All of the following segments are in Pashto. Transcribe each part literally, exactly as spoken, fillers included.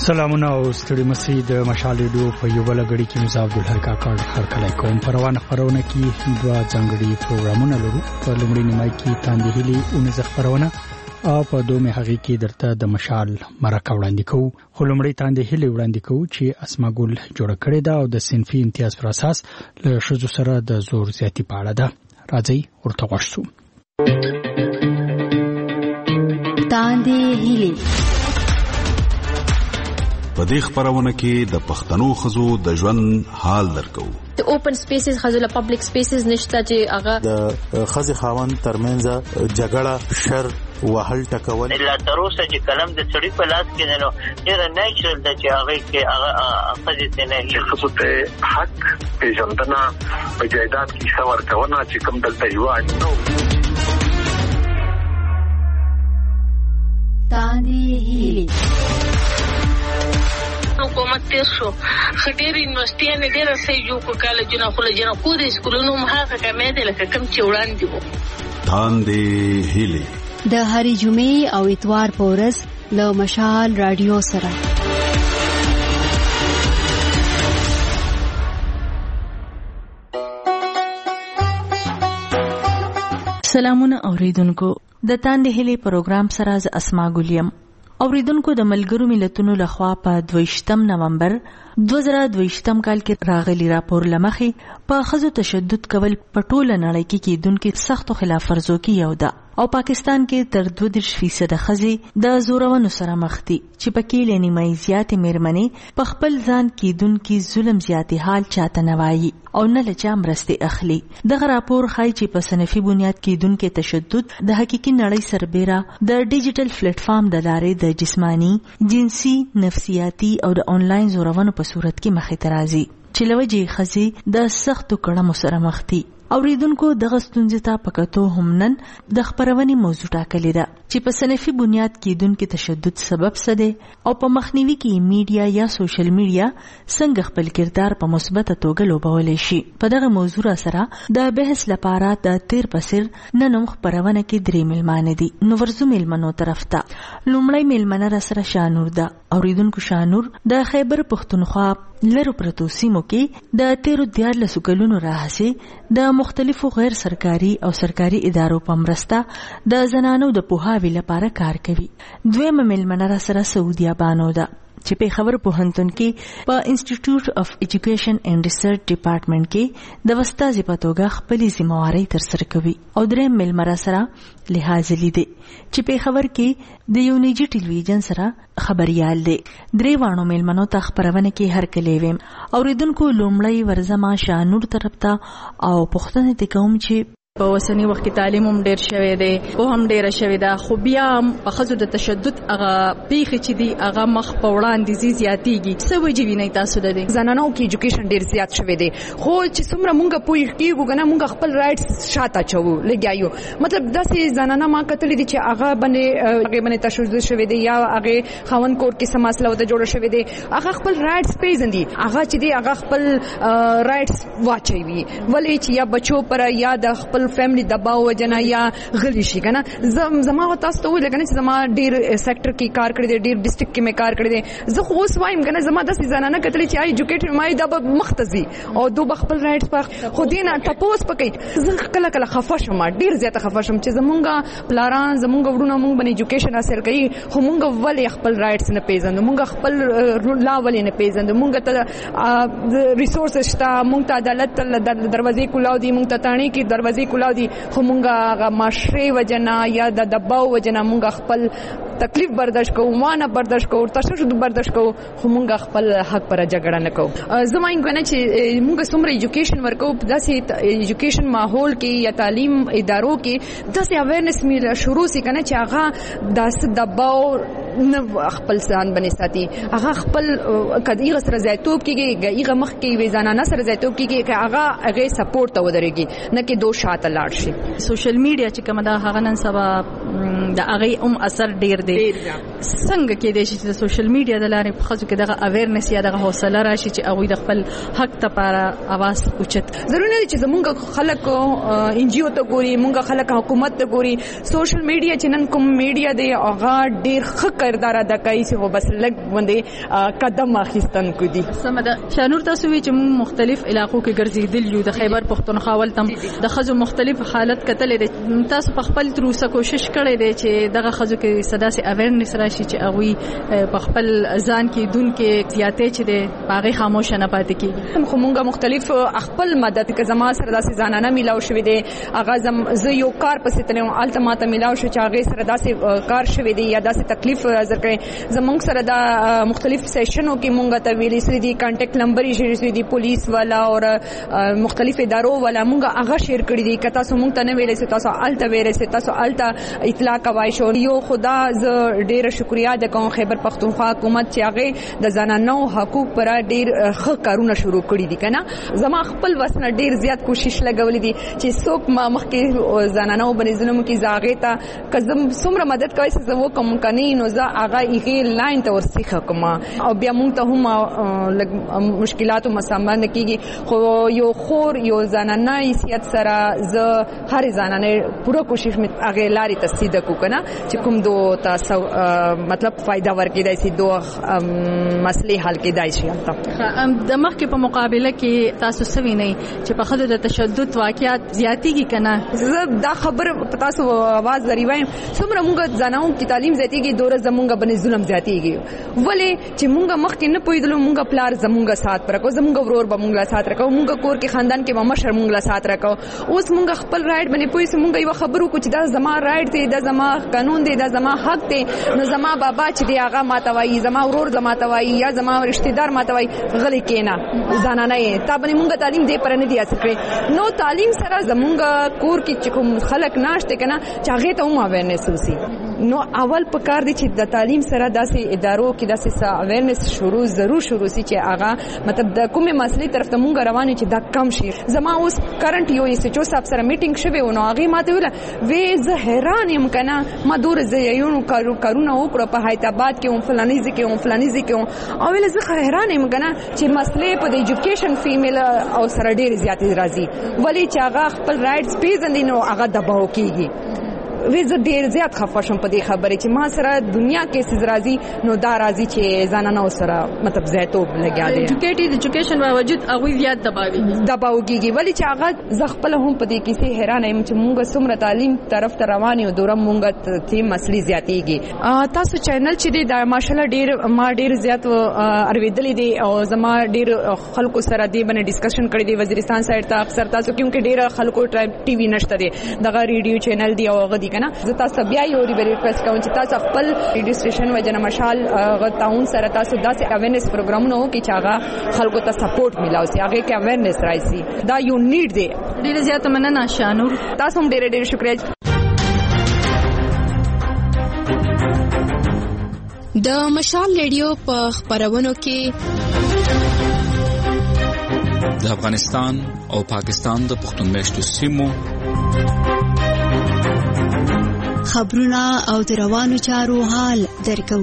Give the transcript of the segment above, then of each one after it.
سلامونه او ستړي مسي د مشال ریډیو په یو بل غړي کې مزاب الحق کاکړ هر کله کوم پروانه خبرونه کې دوا ځنګړي پروګرامونه لرو. په لومړي نیمای کې تاندې هلي اونځ خبرونه او په دومره هغه کې درته د مشال مرکه وړاندې کوو. خو لومړی تاندې هلي وړاندې کوو چې اسماګل جوړ کړی دا او د صنفي امتیاز پر اساس له شذو سره د زور زیاتی پاړه ده. راځي ورته ورسو. تاندې هلي په دې خبرونه کې د پښتنو خزو د ژوند حال درکو. د اوپن سپیسز خزو له پبلک سپیسز نشته چې هغه د خزي خاوند ترمنځ جګړه شر وهل ټکول لا تر اوسه چې کلم د سړي په لاس کې نه نو ډېر نیچرل د چې هغه کې هغه خزي ته نه خصوص ته حق پیژندنه په جایداد کې څور کونه چې کوم دلته یو نو تاندې هلي حکومت تیر شو خډیر یونیورسيټي نه ډیر سې یو کو کالجونه خو له جنا کو د سکولونو مخه کمې دي لکه کم چې وړاندې وو. تاندې هلي د هرې جمعې او اتوار په ورځ له مشال رادیو سره. سلامونه اوریدونکو، د تاندې هلي پروګرام سره ز اسما ګلیم. اوریدونکو، د ملګرو ملتونو لخوا په دویشتم نومبر دوه زره دویشتم کال کې راغلي راپور لمخې په ښځو تشدد کول په ټوله نړۍ کې کیدونکو سختو خلاف ورزو کې یو ده او پاکستان کې تر دوه دېرش فیصد ښځې د زورونو سره مخ دي چې پکې له نیمایي زیاتې مېرمنې په خپل ځان کیدونکو ظلم زیاتې حال چاته نه وایي او نه له چا مرستې اخلي. دغه راپور ښایي چې په صنفي بنیاد کیدونکو تشدد د حقیقي نړۍ سربېره د ډیجیټل پلیټ فارم د لارې د جسمانی، جنسي، نفسیاتي او د آنلاین زورونو په صورت کې مخې ته راځي چې لوجې ښځې د سختو کړمو سره مخ دي. اوریدونکو، دغه ستونزې ته په کتو هم نن د خبرونې موضوع ټاکلې ده چې په صنفي بنیاد کیدونکو تشدد سبب څه دی او په مخنیوي کې میډیا یا سوشل میډیا څنګه خپل کردار په مثبت توګه لوبولی شي. په دغه موضوع سره د بحث لپاره د تیر پسیر نن هم خبرونه کې درې مېلمانه دي. نو ورزو مېلمنو طرف ته لومړی مېلمنه را سره شانور ده. اوریدونکو، شانور د خیبر پښتونخوا لرو پرتو سیمو کې د تیرو دیارلسو کلونو راهیسې د مختلفو غیر سرکاري او سرکاري ادارو په مرسته د زنانو د پوهاوي لپاره کار کوي. دویمه مېلمنه را سره سعودي بانو ده چې په خبر پوهنتون کې په انسټیټیوټ اف ایجوکیشن اینڈ ریسرچ ډپارټمنټ کې د استاد په توګه خپل ذمہواری تر سره کوي. او دریم مېلمه سره لحاظ لیدي چې په خبر کې د یو نيجي ټلویزیون سره خبريال دی. درې وانو مېلمنو ته خبرونه کې هر کله ویم. اوریدونکو، لومړی ورزما شانور طرف ته او پښتنه ته کوم چې په اوسنی وخت کې تعلیم هم ډیر شوی دی او هم ډیر شوی دا خو بیا په خزو د تشدد هغه پیښې چې دی هغه مخ په وړاندې زیاتېږي. څه وجوي نه تاسو د دې زنانو کې ایجوکیشن ډیر زیات شوی دی خو چې څومره مونږ پوي کېږو کنه مونږ خپل رائټس شاته چو لګیایو. مطلب داسې زنانه ما کتلې دي چې هغه باندې هغه باندې تشدد شوی دی یا هغه خاوند کور کې سم مسله وته جوړ شوی دی هغه خپل رائټس پیژندي هغه چې دی هغه خپل رائټس واچوي ولې چې یا بچو پر یا د خپل فیملی دباو وجنه یا غلی شي کنه. زما تاسو ته ویل کنه چې زما ډیر سېکټر کې کار کړی دی ډیر ډسټریکټ کې مې کار کړی دی. زه خو اوس وایم کنه زما د زنانه کتلې چې ایجوکیټډ مای د مختزي او دو خپل رائټس په خو دینه تاسو پکې زه کله کله خفه شم ډیر زیاته خفه شم چې زمونږه پلاران زمونږ وړونه مونږ باندې ایجوکیشن حاصل کړي خو مونږ ولې خپل رائټس نه پیژنو مونږ خپل لا ولې نه پیژنو مونږ ته ریسورسز شته مونږ ته عدالت دروازې کولاو دي مونږ ته تانې کې دروازې کولاو دي خو مونږه هغه معاشري وجنه یا د دباو وجنه مونږ خپل تکلیف برداشت کوو مانه برداشت کوو تشدد برداشت کوو خو مونږ خپل حق پر جګړه نه کوو. زما یې کنه چې مونږ څومره ایجوکیشن ورکو داسې ایجوکیشن ماحول کې یا تعلیم ادارو کې داسې اویرنس میل شروع سي کنه چې هغه داسې دباو نه خپل ځان باندې ساتي هغه خپل کدیغه سره زیاتوب کېږي هغه مخ کې وې ځانانه سره زیاتوب کېږي چې هغه هغه سپورټ ته ودرېږي نه کې دوه شاته لاړ شي. سوشل میډیا چې کومه دا هغه نن سبا د هغه هم اثر ډیر دی. څنګه کې د چې سوشل میډیا د لارې په خځو کې دغه اویرنس یا دغه حوصله راشي چې هغه د خپل حق لپاره आवाज اوچت. ضروري نه چې زمونږ خلک ان جی او ته ګوري، مونږ خلک حکومت ته ګوري. سوشل میډیا چې نن کوم میډیا دی هغه ډیر ښه کردار ادا کوي چې بس لږ باندې قدم اخیستن کو دي. سم ده. شانور تاسو وی چې موږ مختلف علاقو کې ګرځېدل یو، د خیبر پښتونخوا ولتم د خځو مختلف حالت کتلې دي. تاسو په خپل تروسه کوشش کړی دی چې دغه خځو کې صدا سي اویرنس راشي چې هغه په خپل ځان کې دن کې زیاتې چې د باغې خاموش نه پاتې کیږي. خو موږ مختلف خپل مدد کې زما سره داسې ځانانه ملاو شوې دي. هغه زم زه یو کار پسې تلم الته ماته ملاو شو چې هغه سره داسې کار شوې دي یا داسې تکلیف ذکر زمونږ سره دا مختلف سیشنو کې مونږ ته ویلي سړي دي کانټیکټ نمبر یې شیر سړي دي پولیس والا او مختلف ادارو والا مونږ هغه شیر کړی دي. کته سو مونږ ته نه ویلې چې تاسو الته ویلې چې تاسو الته اطلاع کوي شو. یو خدا ز ډیر شکریا د کوم خیبر پختونخوا حکومت چې هغه د زنانو حقوق پر ډیر ښه کارونه شروع کړی دي کنه. زما خپل وسنه ډیر زیات کوشش لګولې دي چې څوک ما مخکې زنانو باندې ظلم کې زاغې ته کزم څومره مدد کوي چې زه وکم کني نو زه هغه یې لاین ته ورسېخه کوم او بیا مونږ ته هم مشکلاتو مسامه نه کیږي. خو یو خور یو زنانه حیثیت سره زه هر زنانه پوره کوشش مې هغه لاري تصدیق کو کنه چې کوم دو تاسو مطلب فائدہ ورکړي دي دو مسلې حل کېدای شي. د مخ کې په مقابله کې تاسو سوي نه چې په خدای د تشدد واقعیت زیاتېږي کنه. زه دا خبر تاسو आवाज لري وایم څومره موږ ځانو کې تعلیم زیاتېږي دوره زمونږ باندې ظلم زیاتېږي. ولې چې موږ مخکې نه پوهېدلو موږ پلار زمونږ سات پرکو زمونږ ورور به موږ لا سات راکو موږ کور کې خاندان کې مشر موږ لا سات راکو. اوس موږ خپل رائټ باندې پوهې سو موږ یو خبرو کو چې دا زما رائټ دی دا زما قانون دی دا زما حق دی. نو زما بابا چې دی هغه ماته وایي زما ورور زما ته وایي یا زما رشتہ دار ماته وایي غلي کینا ځانانه یې تا باندې موږ تعلیم دې پر نه دی حاصل کړی. نو تعلیم سره زمونږ کور کې چې کوم خلک ناشته کنه چې هغه ته هم اویرنس وسی. نو اول په کار دي چې د تعلیم سره داسې ادارو کې داسې اویرنس شروع ضرور شروع سي چې هغه مطلب د کومه مسلې طرف ته مونږ روانه چې دا کم شي. زما اوس کرنٹ یو ایس ایچ او صاحب سره میټینګ شوه او نو هغه ماته ویل وې زه حیران یم کنه ما دور زیونو کارو کارونه وکړه په حیدرآباد کې او فلاني ځکه او فلاني ځکه او ویل زه حیران یم کنه چې مسلې په د ایجوکیشن فیمیل او سره ډېر زیاتې راځي ولی چې هغه خپل رائټس پیژندي نو هغه دباو کیږي. وې زه ډېر زیات خفه شوم په دې خبرې چې ما سره دنیا کې څه راځي نو دا راځي چې زنانو سره مطلب زیاتوب لګیا دي. ایجوکیټډ ایجوکیشن باوجود هغه زیات دباوي دباوږي ولی چې هغه ز خپل هم په دې کې سي حیران یم چې مونږ څومره تعلیم طرف ته روان یو دوره مونږ ته مسلې زیاتېږي. تاسو چینل چې دی دا ماشاءالله ډېر ما ډېر زیات اورېدلې دي او زما ډېر خلکو سره دی باندې ډیسکشن کړی دی وزیرستان سایډ ته اکثر تاسو کیونکه ډېر خلکو ټي وي نشته دی دغه ریډیو چینل دی او غدي کنه زه تاسو بیا یو ریکویسټ کوم چې تاسو خپل ریډیو سټیشن وجنه مشال غتاون سره تاسو داسې اویرنس پروګرامونه وکړي چې هغه خلکو ته سپورټ ملاوي هغه کې اویرنس راځي دا یو نیډ دی. ډېر زیات مننه شانور تاسو هم ډېر ډېر شکریہ. د مشال ریډیو په خبرونو کې د افغانستان او پاکستان د پښتون میشتو سیمو خبرونه او د روانو چارو حال درکو.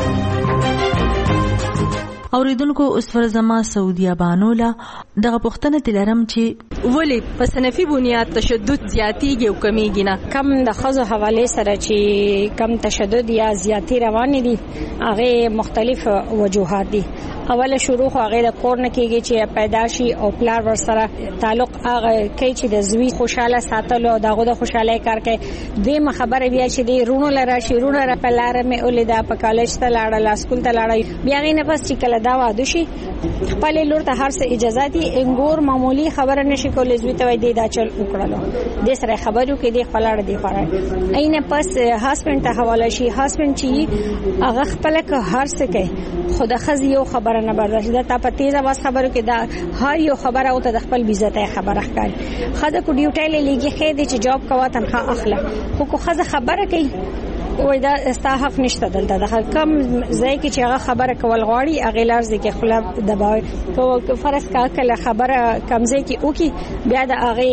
اوریدونکو اوس ورزما سعودي بانولا دغه پښتنه تلرم چې ولی په صنفي بنیاد تشدد زیاتیږي او کمیږي نه کم د خزو حواله سره چې کم تشدد یا زیاتی روان دي هغه مختلف وجوهات دي. اوله شروع خو هغه د کور نه کېږي چې پیداشي او پلار ور سره تعلق هغه کوي چې د زوی خوشاله ساتلو او دغه د خوشاله کار کوي. دغه خبره بیا چې دی رونو لره شیرونه را پلار مې اولیدا په کالج ته لاړه لاسکول ته لاړه بیا غي نه پس چې کله دا واده شي خپل لور ته هر څه اجازه دي انګور معمولی خبره نشي کولای زوی ته وای دی دا چل وکړلو د سره خبرو کې دی خلاړ دی خورای اینه پس هاسبند ته حواله شي هاسبند چې هغه خپل که هر څه کوي خود خزي یو خبره نه برداشت ده تا په تیزه واس خبرو کې دا هر یو خبره او ته د خپل بیزته خبره ښکاري. خزه کو ډیوټي لګي خې دي چې جاب کوا تنخواه اخله خو کو خزه خبره کوي وای دا ستا حق نشته دلته د کم ځای کې چې هغه خبره کول غواړي هغه لارځي کې خلاف دباوي کو فرض کا کله خبره کمزې کې او کې بیا د هغه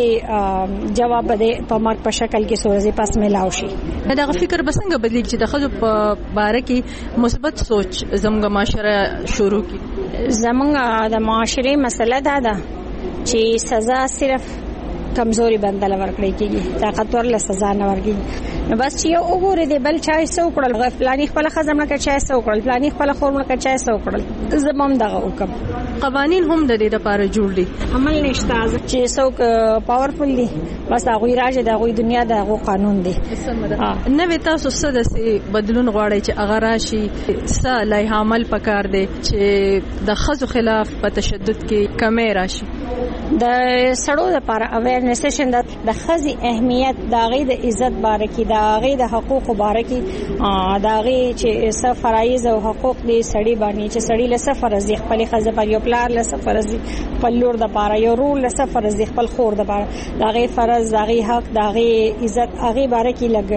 جواب به په مارک په شکل کې سورزي پاس ملاو شي. دا فکر بسنګ بدلی چې د خځو په باره کې مثبت سوچ زموږ معاشره شروع کی. زموږ د معاشره مسله دا ده چې سزا صرف کمزوري بندل ورکړي کیږي طاقتور له سزا نه ورګي نو بس چې یو وګوره دی بل چای سو کړل غفلانی خپل خزم نه چای سو کړل پلاني خپل خور نه چای سو کړل زموږ دغه حکم قوانين هم د دې لپاره جوړ دي عمل نشته چې څوک پاورفل دي بس هغه راځي دغه دنیا دغه قانون دی نه وي تاسو څه د بدلون غواړي چې هغه راشي څه لای عمل پکار دی چې د خزو خلاف په تشدد کې کمی راشي د سړو لپاره اویرنس سیشن د خزي اهمیت د غي د عزت باره کې د غي د حقوق باره کې د غي چې څه فرایض او حقوق دي سړي باندې چې سړي له سفر از خپل خزه پر یو پلار له سفر از خپل لور د پاره یو رول له سفر از خپل خور د پاره د غي فرض د غي حق د غي عزت هغه باره کې لګ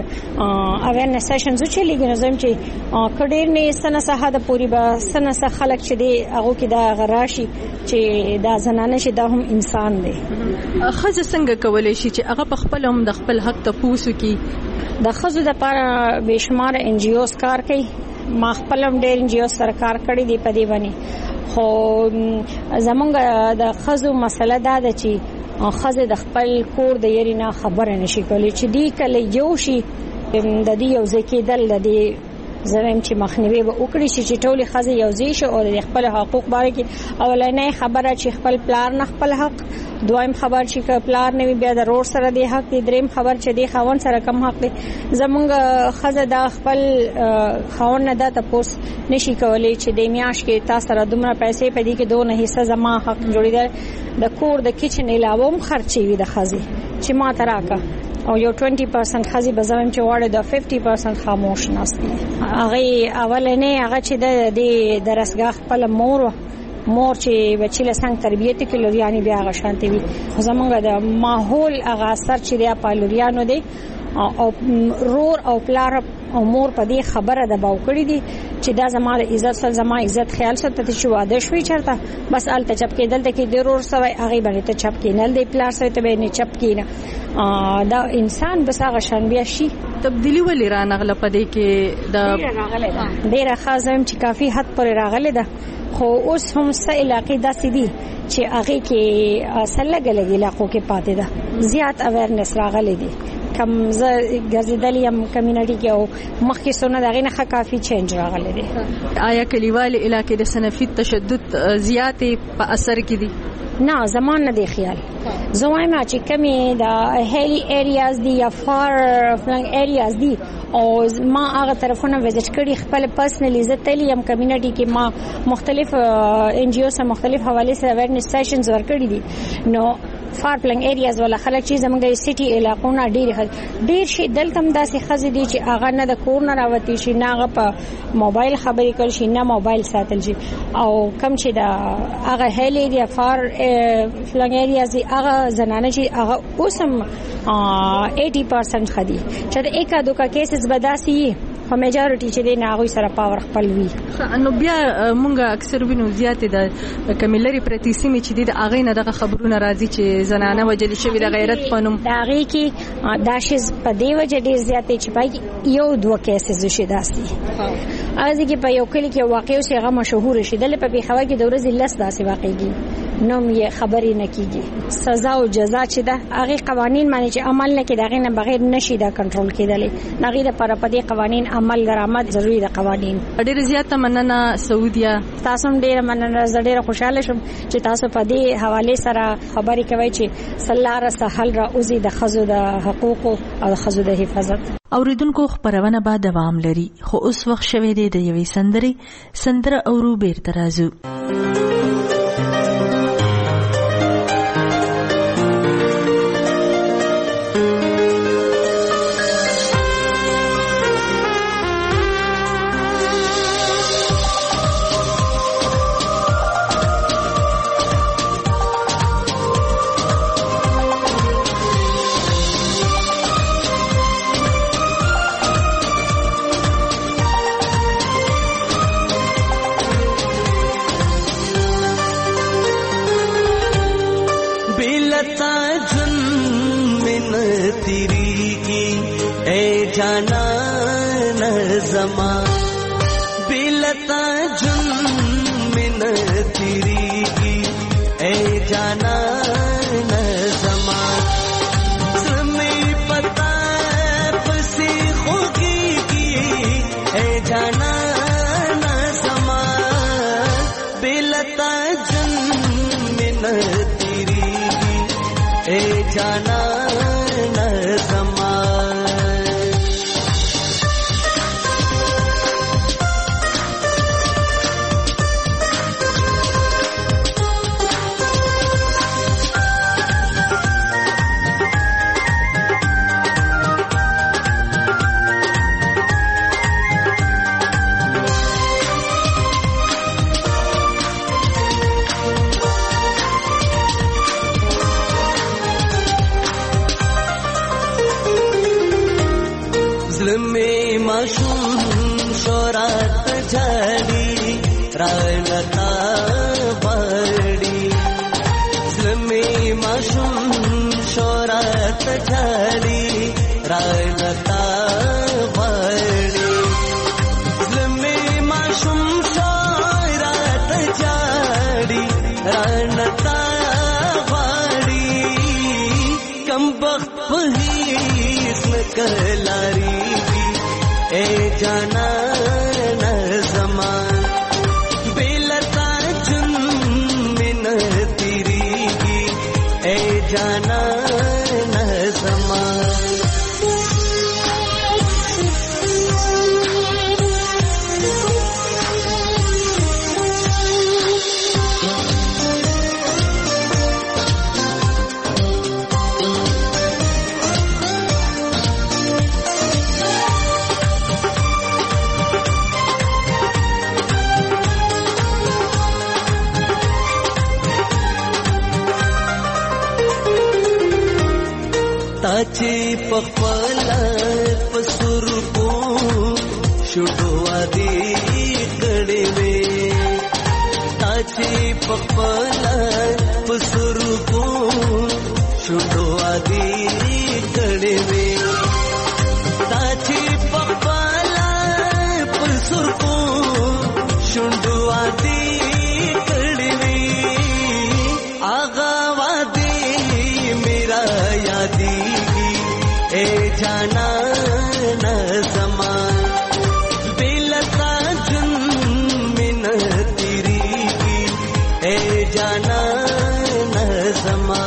اویرنس سیشن چې لګي نظم چې کډیر نه سنه سه د پوری با سنه سه خلک چې دی هغه کې د غراشي چې د زنانه چې د هم انسان دی. خزه څنګه کولای شي چې هغه په خپل هم د خپل حق ته پوسو کی د خزو د لپاره بشمار ان جی اوز کار کوي ما خپل هم ډېر ان جی او سرکار کړی دی په دې باندې خو زمونږ د خزو مسله دا ده چې خزه د خپل کور د یرینا خبره نشي کولای چې دی کله یو شي د دې یو ځکه دل د دې زمیم چې مخنیوي به وکړي چې ټولې خزه یو ځای شي او د خپل حقوق باره کې اولنۍ خبره چې خپل پلار نه خپل حق دویم خبر چې پلار نه بیا د روړ سره دی حق دی دریم خبر چې دی خاون سره کم حق دی زمونږ خزه د خپل خاون نه د تاسو نشي کولای چې د میاش کې تاسو سره دومره پیسې پدې کې دوه حصہ زما حق جوړیدل د کور د کچن علاوه هم خرچي وي د خزه چې ما تراکا او یو بیس پرسنټ خزي بزایم چې واړه د پنځه پرسنټ خاموش ناستي هغه اولنې هغه چې د درسګاه خپل مور مور چې بچی له څنګه تربیت کې لورياني بیا غ شانتي وي زمونږ د ماحول هغه اثر چې د پالوريانو دی او رور او پلار او مور په دې خبره د باو کړی دي چې دا زموږ عزت سره زموږ عزت خیال سره ته چې واده شوي چرته بس الته چپ کېدل ته کې ضرور سوي هغه باندې ته چپ کېنل دی پلار سره ته به نه چپ کېنه دا انسان بس هغه شان بیا شي تبدیلی ولې را نغله پدې کې د ډېر خاصم چې کافي حد پر راغله ده خو اوس هم څه علاقې داسې دي چې هغه کې اصله غلګي علاقو کې پاتې ده زیات اویرنس راغلي دي کم ز ګرځیدل یم کمیونټي کې او مخکې سونه دغه نه کافي چینج راغلی دی. آیا کلیوالي علاقې د سنفي تشدد زیاتې په اثر کې دي؟ نه زمان نه دی خیال زوایم چې کمی د هیلی ایریاز دی یا فار فلنګ ایریاز دی او ما هغه طرفونه وزټ کړي خپل پرسنلی زتلی یم کمیونټي کې ما مختلف ان جی او سره مختلف حواله سره اویرنس سیشنز ورکړي دي نو فار پلنګ ایریاز ولا خلک چې زموږ د سټي علاقونو ډیر ډیر شي دلته هم داسې خزې دي چې هغه نه د کور نه راوتی شي نه هغه په موبایل خبرې کول شي نه موبایل ساتل شي او کم چې د هغه هیل ایریا فار پلنګ ایریاز هغه زنانه چې هغه اوسم اسی پرسنټ خدي چې د اکا دوکا کیسز بداسي په میجارټي چې د ناغوي سره پاور خپل وي نو بیا مونږ اکثر وینو زیاتې د کمیلري پرتی سیمه چې د اغې نه دغه خبرونه راځي چې زنانه وجل شوی د غیرت پنوم د اغې کې داشز په دی وجه ډیر زیاتې چې پای یو دوه کیسز شي داسي ازي کې په یو کلی کې واقع شي هغه مشهور شي د په پیښوا کې د ورځې لس داسې واقعي نوم یې خبرې نه کیږي سزا او جزا چې ده هغه قوانين باندې چې عمل نه کړي دغه نه بغیر نشي دا کنټرول کېدلی نغې د پر پدې قوانين عمل درآمد ضروری ده قوانين ډېر زیاته مننه سعودیا تاسو ډېر مننه ډېر خوشاله شم چې تاسو په دې حواله سره خبرې کوي چې سلاره سهل را اوزي د خزو د حقوق او د خزو د حفاظت اوریدونکو خبرونه به دوام لري خو اوس وخت شوه دی د یوې سندري سندره اورو بیر ترازو बेलता जुन में न तेरी की ए जाना न जमा बेलता जुन में न तेरी की ए जाना न जमा तुम्हें पता पसी होगी की ए जाना न जमा बेलता जुन में न तेरी की ए जाना न जमा झड़ी रानता बड़ी ज़मी माशूम शोरात झड़ी रानता बड़ी ज़मी माशूम शोरात झड़ी रानता बड़ी कम वक्त पहीस न कहलारी ए जाना जाना न समा ताची पखवाला पसुर को शुडवा दी कड़े में ताची पखवाला पसुर को शुडवा दी कड़े में ताची पखवाला पसुर को शुडवा दी कड़े में आगावा दी मेरा यादी ए जाना न समा बेलता जुन में न तेरी की ए जाना न समा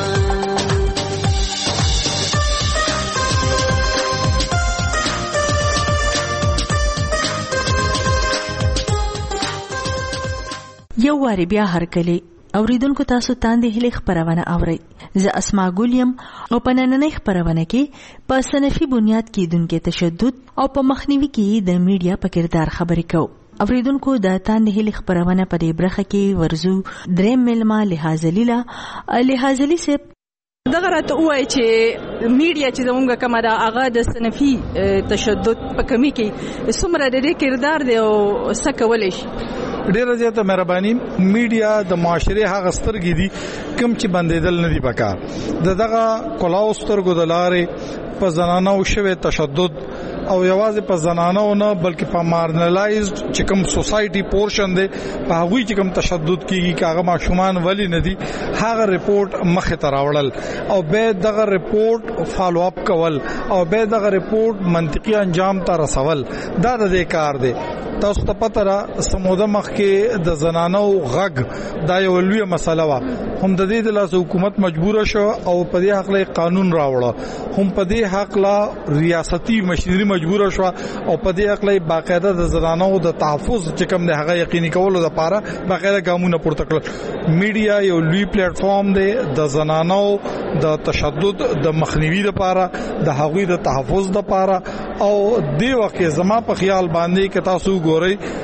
یو واری بیا هرکلی اوریدونکو تاسو تاندې هلي خبرونه اورئ. زه اسماء ګولیم او په نننۍ خبرونه کې په صنفي بنیاد کېدونکي تشدد او په مخنیوي کې د میډیا په کردار خبرې کوو. اوریدونکو د تاندې هلي خبرونه په دې برخه کې ورزو دریم ملما لحاظلی لا لحاظلی سه دغه راته وایي چې میډیا چې زموږ کومه ده هغه د صنفي تشدد په کمی کې څومره د دې کردار دی او څه کولی شي. ډیره زیاته مهرباني میډیا د معاشره هغه سترګې دي کوم چې بندیدل نه دي پکار د دغه کلاو سترګو د لارې په زنانو شوه تشدد او یوازې په زنانو نه بلکې په مارنلایزد چې کوم سوسايټي پورشن دی په هغه چې کوم تشدد کیږي کاغه ماشومان ولی نه دي هغه ریپورت مخه تراوړل او به دغه ریپورت فالو اپ کول او به دغه ریپورت منطقي انجام ته رسول دا د دې کار دی. تاسو ته پته را سموده مخ کې د زنانو غږ دا یو لوی مسله وا هم د دې د لاس حکومت مجبور شو او په دې حق له قانون راوړل هم په دې حق لا ریاستي مشري مجبور شو او په دې حق له باقاعده د زنانو د تحفظ چې کوم د هغه یقیني کولو لپاره باقاعده ګامونه پورته کړل. میډیا یو لوی پلیټ فارم دی د زنانو د تشدد د مخنیوي لپاره د هغوی د تحفظ لپاره او دی وخت زما په خیال باندې ک تاسو ګورئ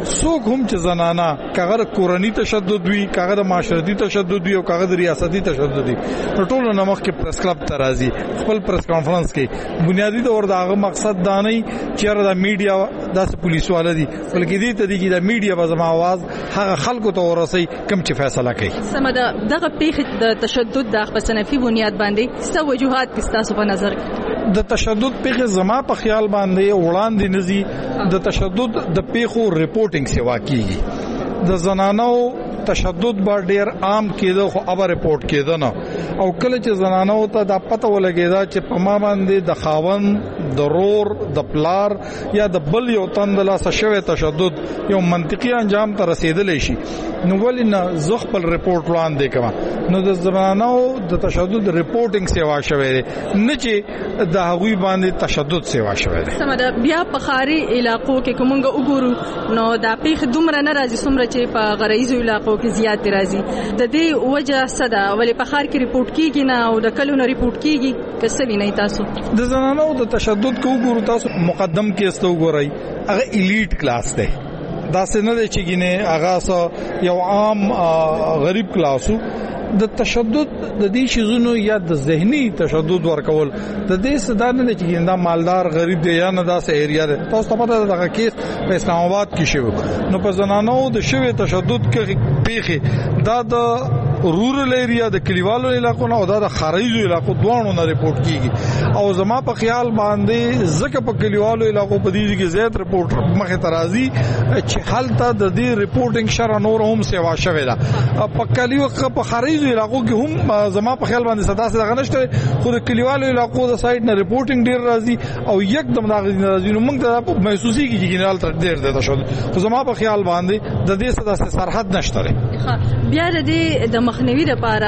څوک هم چې زنانا کاغه کورنی تشدد وی کاغه معاشرتي تشدد وی او کاغه ریاستي تشدد وی ټول نمخ کې پریس کلب ترازی خپل پریس کانفرنس کې بنیادی طور دغه مقصد دا نه چې د میډیا داس پولیس والدي بلکې دې ته دي د میډیا په زما आवाज هغه خلکو ته ورسي کوم چې فیصله کوي. سمدا دغه پیښه د تشدد د خپلسنفي بنیاد باندې څه وجوهات پستاسو په نظر د تشدد پیښه زما په خیال باندې وړاندې نزي د تشدد د پیښو ریپورټینګ سیوا کیږي د زنانو تشدد با ډیر عام کېده خو اب ریپورت کېده نه او کله چې زنانو ته د پته ولګیدا چې په ما باندې د خاون ضرور د پلار یا د بل یو تندلا سشوي تشدد یو منطقي انجام ته رسیدلی شي نو ولنه زغپل ریپورت وړاندې کما نو د زنانو د تشدد ریپورټینګ سیوا شوی نه چې د هغوی باندې تشدد سیوا شوی دی. سمدا بیا په خاري علاقو کې کومګه وګورو نو دا پیښه دومره نه راځي څومره چې په غریزو علاقو کې زیات راځي د دې وجه صدا ولې په خار کې ریپورت کیږي نه او د کلونو ریپورت کیږي کسبي نه تاسو د زنانو د تشدد کو وګورو تاسو مقدم کیس ته وګورئ هغه الیټ کلاس دی دا څنګه دی چې ګینه هغه یو عام غریب کلاسو د تشدد د دې شیزونو یا د ذهني تشدد ورکول د دې صدانه نه چې دا مالدار غریب دی یا نه داسې ایریا ده تاسو ته پته ده دا کیس په اسلام آباد کې شوی نو په زنانو د شوی تشدد کې پیښه دا د رورل ایریا د کلیوالو علاقو نه او دا د خارجي علاقو دوانو نه ریپورت کیږي او زما په خیال باندې زکه په کلیوالو علاقو په دې کې زیات ریپورت مخه ترازی چې حالت د دې ریپورټینګ شر نور هم سیوا شوی دا په کلیو په خارجي علاقو کې هم زما په خیال باندې صدا سره غنښت خو د کلیوالو علاقو د سایت نه ریپورټینګ ډیر راځي او یکدم دا غوښنه راځي نو موږ ته محسوسي کیږي چې جنرال تر ډیر ده شو خو زما په خیال باندې د دې صدا سره سرحد نشته بیا د دې د مخنیوي لپاره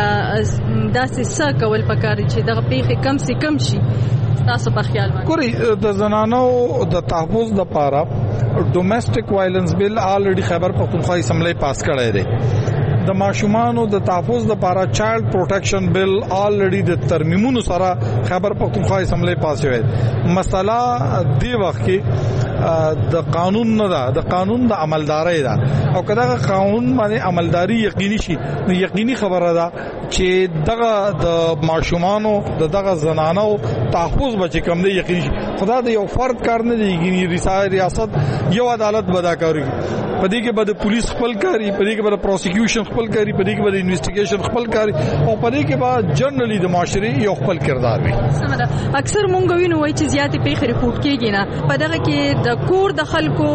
داسې څه کول پکار چې دغه پیښه کم سي کم شي تاسو په خیال باندې ګوري د زنانو د تحفظ لپاره ډومېسټک وایلنس بل الریډي خیبر پختونخوا اسمبلی پاس کړی دی د ماشومانو د تحفظ لپاره چایلډ پروټیکشن بل الریډي د ترمیمونو سره خیبر پختونخوا اسمبلی پاس شوی مسله دی وخت کې د قانون نه ده د قانون د عملداري ده او کله قانون باندې عملداري یقیني شي نو یقیني خبره ده چې دغه د ماشومانو د دغه زنانو تحفظ بچ کم دی یقیني شي خدا د یو فرد کار نه دی یقیني ریاست یو عدالت بدا کوي پدې کې به د پولیس خپل کاری پدې کې به د پروسیکیوشن خپل کاری پدې کې به د انویسټیګیشن خپل کاری او پدې کې به جنرالي د معاشري یو خپل کردار وي. سمدا اکثر مونږ وینو وای چې زیاتې پیښې ریپورت کیږي نه په دغه کې د کور د خلکو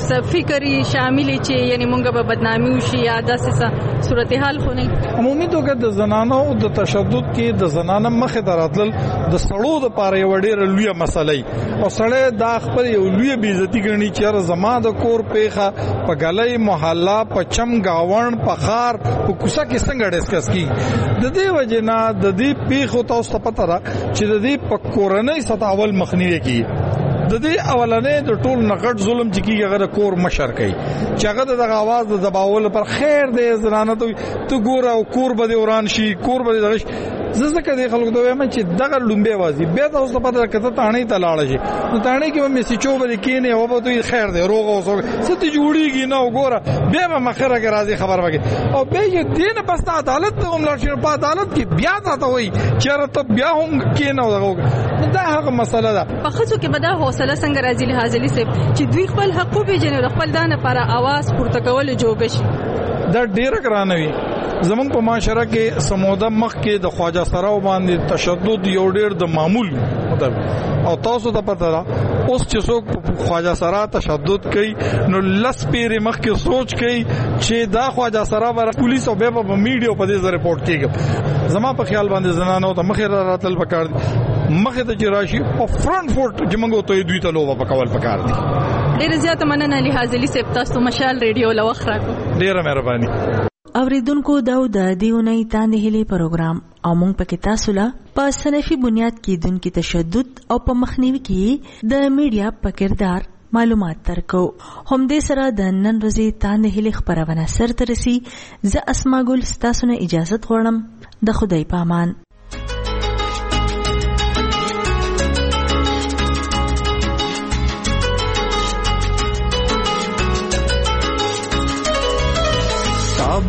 فکرې شامل چې یعنی مونږ به بدنامي وشي یا داسې صورتحال خو نه عمومي توګه د زنانو د تشدد کې د زنانه مخه دراتل د سړو د پاره یو ډېر لوی مسله او سړی دا خپل یو لوی بیزتی ګڼي چې زما د کور پیښه په غلې محله په چم گاون په خار په کوڅه کې څنګه ډیسکس کی د دې وجنا د دې پیښو تاسو ته پته را چې د دې په کورنۍ ستاول مخنیوي کی د دې اولنې د ټول نغټ ظلم چې کیږي هغه کور مشر کوي چې هغه د आवाज د دباول پر خیر دې زنانه ته ګوره او کور به وران شي کور به دغه زکه دې خلکو ته وایم چې دغه لومبه وازي به تاسو ته پته کته تانه ته لاړ شي نو تانه کې مې سچو به کینې او به ته خیر دې روغ اوسو ست جوړیږي نه وګوره به به مخره کې راځي خبر وکي او به یې دین پس عدالت ته هم لاړ په عدالت کې بیا ته وای چې ته بیا هم کینې او دا هغه مسله ده په خصوص کې به دا حوصله څنګه راځي لحاظلی سي چې دوی خپل حقوق پیژني خپل دانه لپاره आवाज پورته کول جوګ شي دا ډیره ګرانوي زمون په معاشره کې سموده مخ کې د خواجه سراو باندې تشدد یو ډیر د معمول مطلب او تاسو ته پته را اوس چې څوک خواجه سرا تشدد کوي نو لس پیر مخ کې سوچ کوي چې دا خواجه سرا ور پولیس او به په میډیا په دې رپورت کیږي زما په خیال باندې زنانو ته مخه راتل پکار دي مخه ته چې راشي او فرنٹ فوټ چې موږ ته دوی ته لوبه پکول پکار دي. ډیر زیات مننه لحاظلی سپ تاسو مشال ریډیو لوخ راکو ډیره مهرباني. اوریدونکو دا د دیونی تاندې هلي پروګرام او مونږ پکې تاسو له په سنفي بنیاد کې دونکو تشدد او په مخنیوي کې د میډیا په کردار معلومات ترکو هم دې سره د نن ورځې تاندې هلي خبرونه سر ترسي ز اسما ګل تاسو نه اجازه غواړم د خدای په امان.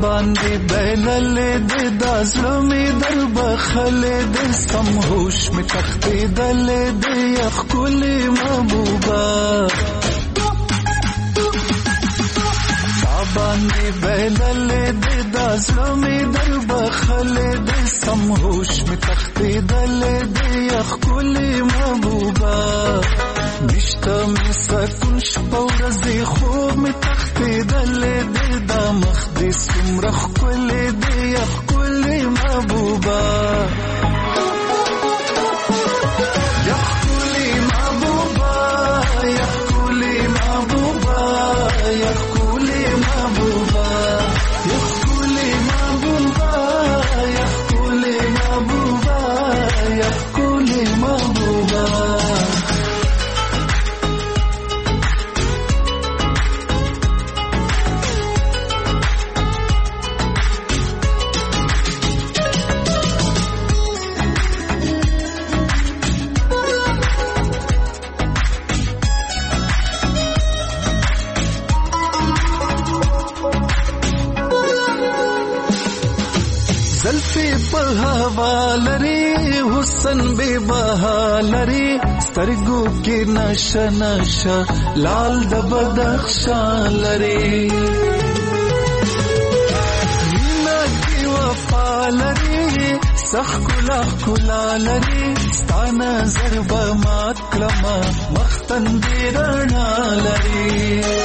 باندې بللې د دازلمې در بخلې د سم هوش می تختې دلې د یخ کلی محبوبا باندې بللې د دازلمې در بخلې د سم هوش می تختې دلې د یخ کلی محبوبا نشته می سکون شپه ورځې خوب می تختې دلې د دا مخ دې څومره ښکلې د یخ کلی محبوبا یخ کلی محبوبا یخ کلی محبوبا یخ کلی محبوبا یخ کلی محبوبا یخ کلی محبوبا یخ کلی محبوبا لري حسن بے بها لري سترګو کې نشه نشه لال د بدخشان لري مینا کې وفا لري سخ کلا کلا لري ستا نظر به مات کلمه مختن دې رڼا لري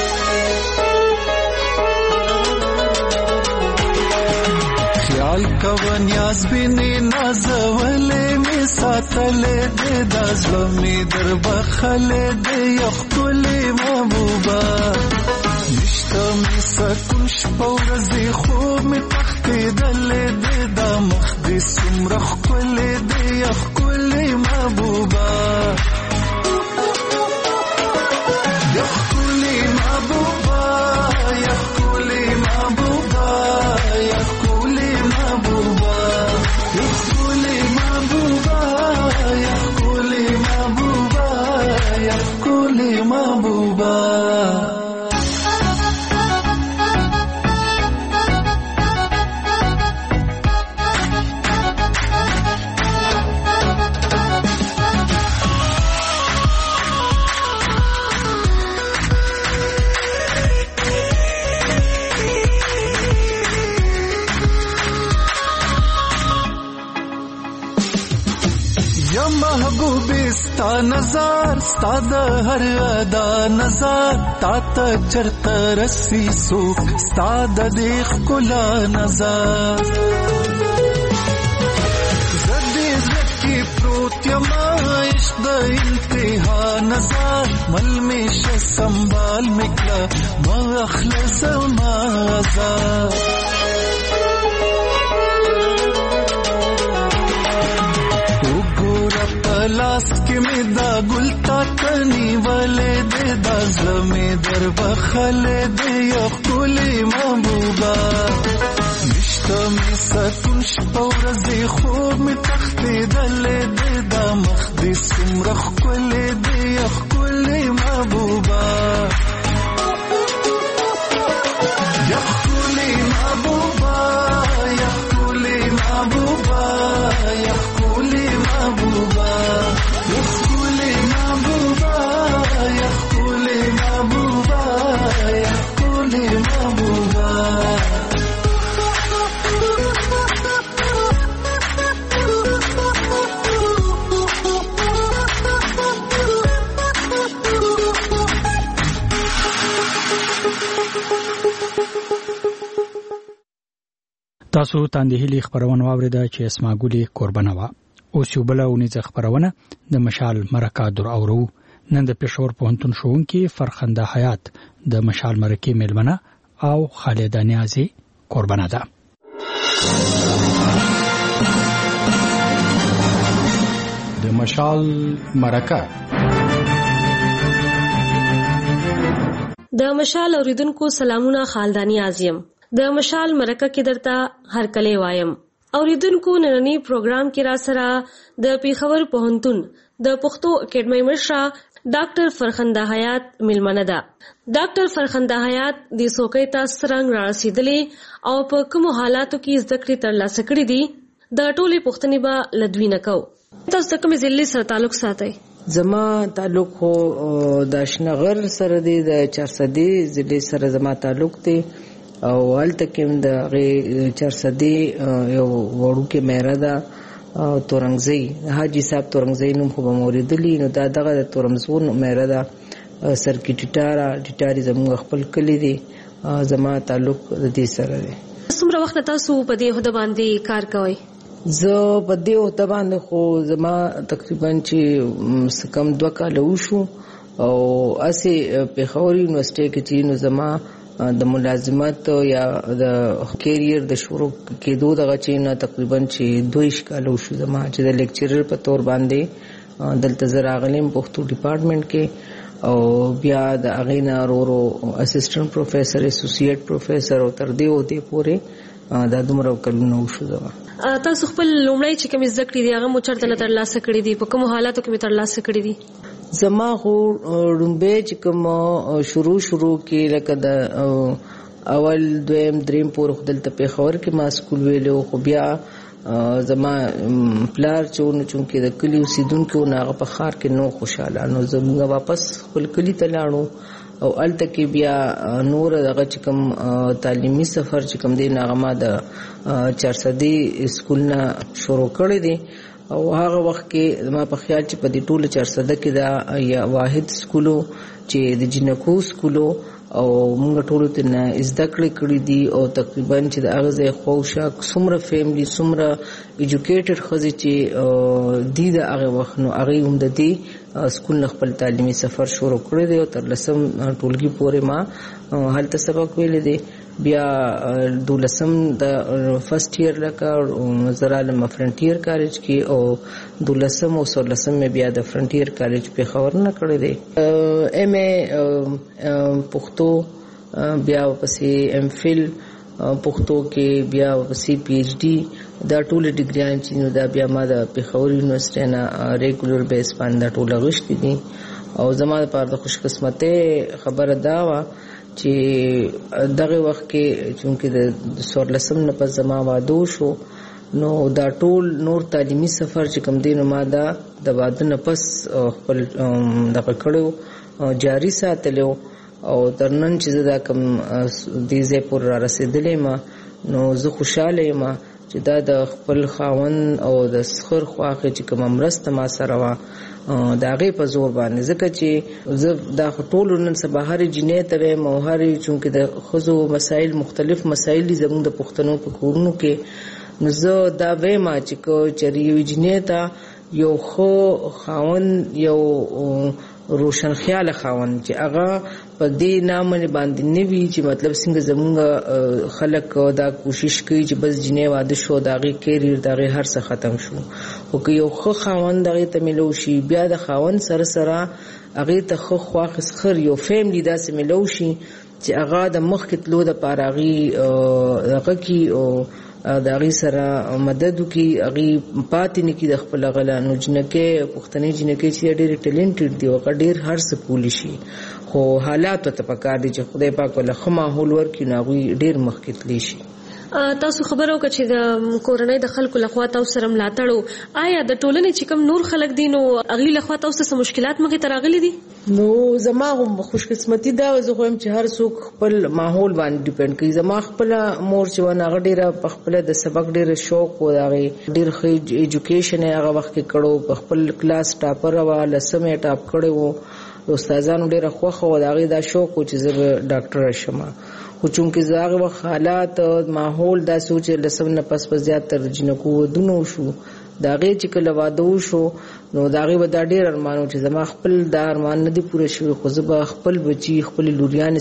خیال کوه نیاز بینی نازولې می ساتلې د دازلمې در بخلې د یخ کلی محبوبا نشته می سکون شپه ورځې خوب می تختې دلې د دا مخ دې څومره ښکلې د یخ کلی محبوبا یخ کلی محبوبا یخ کلی محبوبا یخ کلی محبوبا یخ کلی محبوبا یخ کلی محبوبا یخ کلی محبوبا محبوبي ستا نظر ستا د هر ادا نظر تا ته چرته رسی سو ستا د دې ښکلا نظر زدې زکې پروت یم عشق د انتها نظر مل می شه سنبال می کړه ما اخله زما ازار لاس کې می دا ګل تا کني ولې د دازلمې در بخلې د یخ کلی محبوبا نشته می سکون شپه ورځې خوب می تختې دلې د دا مخ دې څومره ښکلې د یخ کلی محبوبا یخ کلی محبوبا یخ کلی محبوبا یخ کلی محبوبا یخ کلی محبوبا یخ کلی محبوبا یخ کلی محبوبا تاسو تاندهلی خبرونه واوریده چې اسما ګلی قربانه وا اوس یو بل اونیزه خبرونه د مشال مرکه در اورو نن د پېښور پوهنتون ښوونکي فرخنده حیات د مشال مرکه میلمنه او خالده نیازي قربانه ده د مشال مرکه د مشال اوریدونکو سلامونه خالدانی اعظم د مشال مرکه کې درته هر کله وایم اوریدونکو نننی پروګرام کې را سره د پیښور پوهنتون د پښتو اکیډمي مشره ډاکټر فرخنده حیات ملمنه ده. ډاکټر فرخنده حیات د سوکۍ ته څرنګه رارسېدلې او په کومو حالاتو کې زده کړې ترلاسه کړې دي د ټولې پوښتنې به لدوی نه کوو. تاسو د کومې ضلع سره تعلق ساتئ؟ زما تعلق خو د شنغر سره دی، د چارسدي ضلع سره زما تعلق دی او هلته کې د هغې چارسدي یو وړوکې میره ده تورنګزی، حاجي صاحب تورنګزی نوم خو به مو اورېدلي، نو دا دغه د تورنګزون میره ده. سرکي ټیټاره ټیټاري زموږ خپل کلی دی. زما تعلق د دې سره دی. څومره وخت تاسو په دې عہده باندې کار کوئ؟ زه په دې عہده باندې خو زما تقریبا چې کم دوه کاله وشو او هسې پېښور یونیورسټۍ کې چې نو زما د ملازمت یا د کیریر د شروع کېدو دغه چې نه تقریبا چې دویش کاله وشو زما چې د لیکچرر په تور باندې دلته زه راغلم پښتو ډپارټمنټ کې او بیا د هغې نه ورو ورو اسسټنټ پروفیسر اسوسییټ پروفیسر او تر دې عہدې پورې دا دومره کلونه وشو زما. تاسو خپل لومړی چې کومې زده کړې دي هغه مو چېرته نه ترلاسه کړې دي؟ په کومو حالاتو کې مې ترلاسه کړې دي؟ زما خو لومبی چې کوم شروع شروع کې لکه د اول دویم دریم پورې خو دلته پېښور کې ما سکول ویلو، خو بیا زما پلار چې ونه چونکې د کلي اوسېدونکي ونه هغه په ښار کې نو خوشحاله، نو زموږ واپس خپل کلي ته لاړو او هلته کې بیا نور دغه چې کوم تعلیمي سفر چې کوم دی هغه ما د چارسدي سکول نه شروع کړی دی او هغه وخت کې زما په خیال چې په دې ټوله چارسده کې دا یا واحد سکولو چې د جنکو سکولو او موږ ټولو ته نه زده کړې کړې دي او تقریبا چې د هغه ځای خوشحاله څومره فیملی څومره ایجوکیټډ ښځې چې دي د هغه وخت نو هغې هم د دې سکول نه خپل تعلیمي سفر شروع کړی دی او تر لسم ټولګي پورې ما هلته سبق ویلی دی. بیا دولسم د فرسٹ ایئر لکه زه رالم فرنټیر کالج کې او دولسم او څوارلسم مې بیا د فرنټیر کالج پېښور نه کړی دی. ایم اے پښتو، بیا ورپسې ایم فل پښتو کې، بیا ورپسې پی ایچ ډي، دا ټول ډیګریان چې نو دا بیا ما د پېښور یونیورسټۍ نه ریګولر بیس باندې دا ټول اغوښتي دي. او زما لپاره د خوش قسمتۍ خبره دا وه چې دغه وخت کې چونکې د څوارلسم نه پس زما واده وشو نو دا ټول نور تعلیمي سفر چې کوم دی نو ما دا د واده نه پس خپل دغه کړی جاري ساتلی او تر نن چې زه دا کوم دې ځای پورې را رسېدلی یم نو زه خوشحاله یم چې دا د خپل خاوند او د سخر خواښې چې کومه مرسته ما سره وه د هغې په زور باندې، ځکه چې زه دا خو ټولو نن سبا هرې جینۍ ته ویم او هرې چونکې د ښځو مسایل مختلف مسایل دي زموږ د پښتنو په کورونو کې، نو زه دا ویم چې که چېرې یوې جینۍ ته یو ښه خاوند یو روشن خیاله خاوند چې هغه په دې نامنې باندې نه وي چې مطلب څنګه زمونږ خلک دا کوشش کوي چې بس جینۍ واده شو د هغې کیریر د هغې هر څه ختم شو، خو که یو ښه خاوند هغې ته میلو شي بیا د خاوند سره سره هغې ته ښه خواښ سخر یو فیملی داسې میلو شي چې هغه د مخکې تلو دپاره هغې هغه کي او د هغې سره مدد وکړي، هغې پاتې نه کړي د خپل هغه له. نو جنکۍ پښتنې جنکۍ چې ډېرې ټیلنټډ دي او هغه ډېر هر څه کولی شي، خو حالات ورته پکار دي چې خدای پاک ورله ښه ماحول ورکړي نو هغوی ډېر مخکې تللی شي. تاسو خبره وکړه چې د کورنۍ د خلکو لخوا تاسو سره ملاتړ و، آیا د ټولنې چې کوم نور خلک دي نو هغوی لخوا تاسو ته څه مشکلات مخې ته راغلي دي؟ نو زما خوش قسمتي دا وه، زه خو یم چې هر څوک خپل ماحول باندې ډیپینډ کوي. زما خپله مور چې وه هغه ډېره په خپله د سبق ډېره شوق و، د هغې ډېر ښه ایجوکیشن یې هغه وخت کې کړی، په خپل کلاس ټاپره وه، لسم یې ټاپ کړی و، استادانو ډېره خوښه وه، د هغې دا شوق و چې زه به ډاکټره شم، خو چونکې زه هغې وخت حالات ماحول داسې و چې لسم نه پس په زیاتره جنکو ودونه وشو، د هغې چې کله واده وشو نو د هغې به دا ډېر ارمان و چې زما خپل دا ارمان نه دی پوره شوی، خو زه به خپل بچي خپلې لوریانې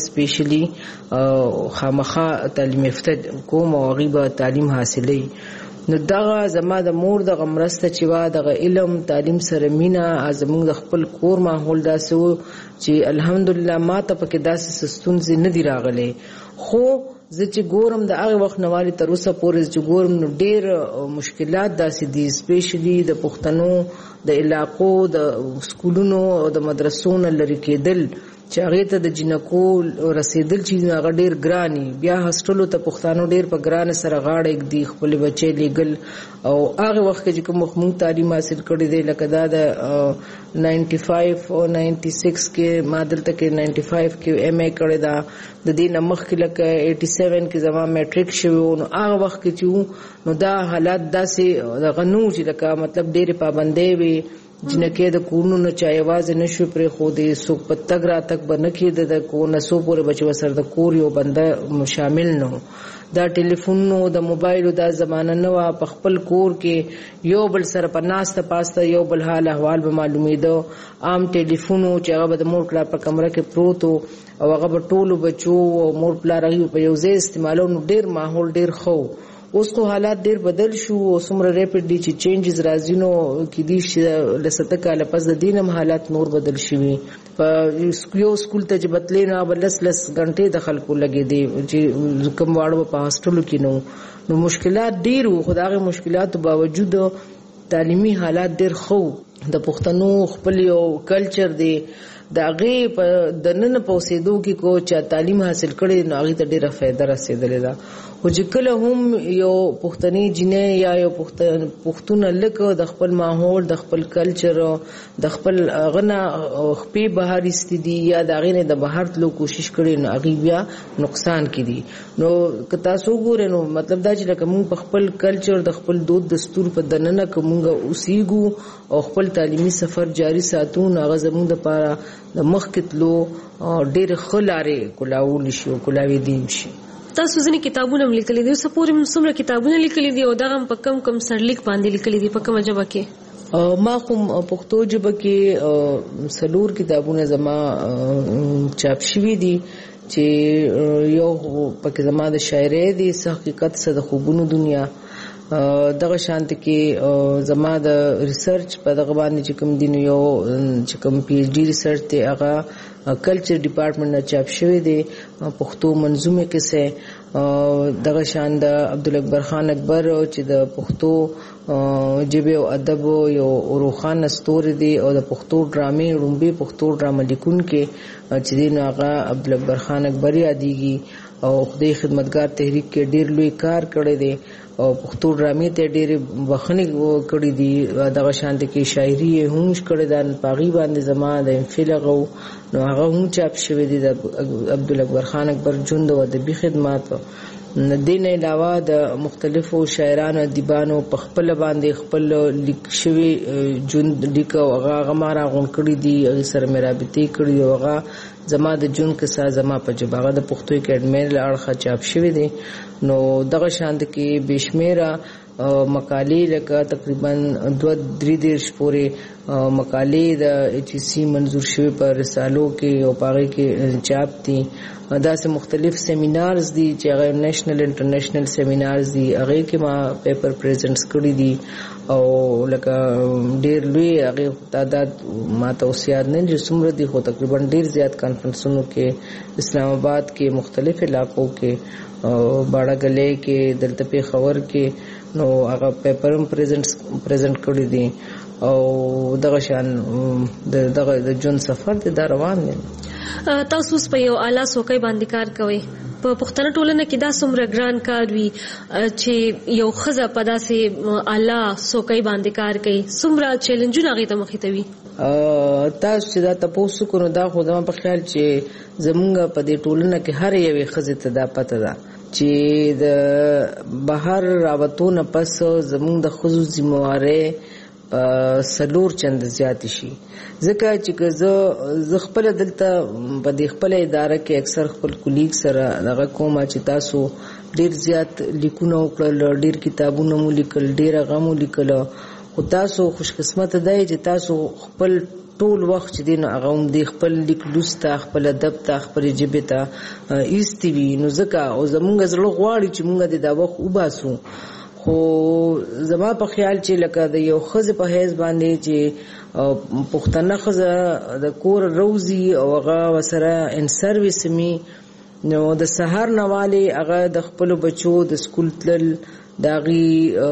سپیشلي خامخا تعلیم یافته کوم او هغوی به تعلیم حاصلوي. نو دغه زما د مور دغه مرسته چې وه دغه علم تعلیم سره مینه زموږ د خپل کور ماحول داسې و چې الحمدلله ما ته پکې داسې څه ستونزې نه دي راغلی، خو زه چې ګورم د هغه وخت نوالي تر اوسه پورې چې ګورم نو ډېر مشکلات داسې دي سپیشلی د پښتنو د علاقو د سکولونو او د مدرسو نه لرې کېدل چې هغه ته د جنکو رسیدل چې هغه ډیر ګرانی بیا هاستلو ته پښتانو ډیر په ګران سره غاړه دی خپل بچي لګل او هغه وخت کې کوم مخمون تعلیم حاصل کړی دی لکه دا د نائنٹی فائیو او نائنٹی سکس کې مادل تک نائنٹی فائیو کې ایم ای کړی دا د دې نمخ کې لکه ایټی سیون کې زما میټریک شوی نو هغه وخت کې چې نو دا حالات داسې د غنو چې لکه مطلب ډیر پابندې وي جنکه د کورونو نه چا یوازې نشو پرې خو دې څوک په تګ را تک به نه کېده د کو نسو پورې بچو سره د کور یو بنده شامل نه دا ټلیفونونو د موبایلو دا زمانه نه وه په خپل کور کې یو بل سره په ناسته پاسته یو بل حال احوال به معلومېده عام ټلیفونو چې هغه به د مور پلار په کمره کې پروت او هغه به ټولو بچو او مور پلار هغوی په یو ځای استعمالو نو ډېر ماحول ډېر ښه اوس خو حالات ډیر بدل شو او څومره ریپډلی چې چینجز راځي نو کې دي چې لسته کاله پس د دینم حالات نور بدل شوي په یو سکول ته چې بتلې نه بلس لس غنټې د خلکو لګې دي چې کوم واړو په هاستلو کې نو نو مشکلات ډیر وو خدای مشکلاتو باوجود تعلیمي حالات ډیر خو د پښتنو خپل یو کلچر دی د هغې په دننه په اوسېدو کې کو چې تعلیم حاصل کړی نو هغې ته ډېره فایده رسېدلې ده خو چې کله هم یو پښتني جینۍ یا یو پښتون هلک د خپل ماحول د خپل کلچر د خپل هغه نه خپې بهر ایستې دي یا د هغې نه د بهر تلو کوشش کړې نو هغې بیا نقصان کې دي نو که تاسو وګورئ نو مطلب دا چې لکه موږ په خپل کلچر د خپل دود دستور په دننه که موږ اوسېږو او خپل تعلیمي سفر جاري ساتو نو هغه زموږ دپاره د مخکې تلو ډېرې ښه لارې کولاولی شي او کولاوېدی شي تاسو ځینې کتابونه هم لیکلي دي اوسه پورې څومره کتابونه لیکلي دي او دغه هم په کم کم سرلیک باندې لیکلي دي په کومه ژبه کې ما خو پښتو ژبه کې څلور کتابونه زما چاپ شوي دي چې یو پکې زما د شاعرۍ دي څه حقیقت څه د خوبونو دنیا دغه شانت کې زما د ریسرچ په دغه باندې چې کوم دي نو یو چې کوم پی ایچ ډي ریسرچ دی هغه کلچر ډپارټمنټ نه چاپ شوی دی پښتو منظومه کې دغه شان د عبدالاکبر خان اکبر چې د پښتو ژبې او ادب یو روښانه ستوری دی او د پښتو ډرامې لومړی پښتو ډرامه لیکونکی چې دی نو هغه عبدالاکبر خان اکبر یادېږي او خدای خدمتګار تحریک کې ډېر لوی کار کړی دی او پښتو ډرامې ته ډېرې بخښنې کړې دي دغه شان کې شاعري یې هم کړې ده په هغې باندې زما د ام فل هغه نو هغه هم چاپ شوی دی د عبدالاکبر خان اکبر ژوند او ادبي خدمات دې نه علاوه د مختلفو شاعرانو ادیبانو په خپل باندې خپل لیک شوی ژوند لیک او هغه ما راغونډ کړي دي هغې سره مې رابطې کړي او هغه زما د ژوند کیسه زما په ژبه هغه د پښتو اکیډمۍ له اړخه چاپ شوی دی نو دغه شان کې بې شمېره مقالې لکه تقریبا دوه درې دېرش پورې مقالې د ایچ ای سی منظور شوي په رسالو کې او په هغې کې چاپ دي داسې مختلف سیمینارز دي چې هغه نیشنل انټرنیشنل سیمینارز دي هغې کې ما پیپر پریزنټس کړي دي او لکه ډېر لوی هغې تعداد ما ته اوس یاد نه چې څومره دي خو تقریبا ډېر زیات کانفرنسونو کې اسلام آباد کې مختلف علاقو کې باړه ګلې کې دلته پېښور کې نو هغه پیپر هم پریزنټ کړي دي او دغه شان دغه د ژوند سفر دی دا روان دی تاسو په یو اعلی څوکۍ باندې کار کوئ په پښتنه ټولنه کې دا څومره ګران کار وي چې یو ښځه په داسې اعلی څوکۍ باندې کار کوي څومره چیلنجونه هغې ته مخې ته وي تاسو چې دا تپوس وکړو نو دا خو زما په خیال چې زمونږ په دې ټولنه کې هر یوې ښځې ته دا پته ده چې د بهر راوتو نه پس زمونږ د ښځو ذمهوارۍ سلور چند زیات شي ځکه چې زه زه خپله دلته په دې خپله اداره کې اکثر خپل کولیګ سره دغه کومه چې تاسو ډېر زیات لیکونه وکړل ډېر کتابونه مو لیکل ډېر هغه مو لیکل خو تاسو خوشقسمته دی چې تاسو خپل ټول وخت چې دی نو هغه هم دی خپل لیک لوست ته خپل ادب ته خپلې ژبې ته ایستی وي نو ځکه او زمونږ زړه غواړي چې مونږ د دا وخت وباسو خو زما په خیال چې لکه د یو ښځې په حیث باندې چې پښتنه ښځه د کور روزي او هغه ورسره ان سرویس مي نو د سحر نواله هغه د خپل بچو د سکول تل داغي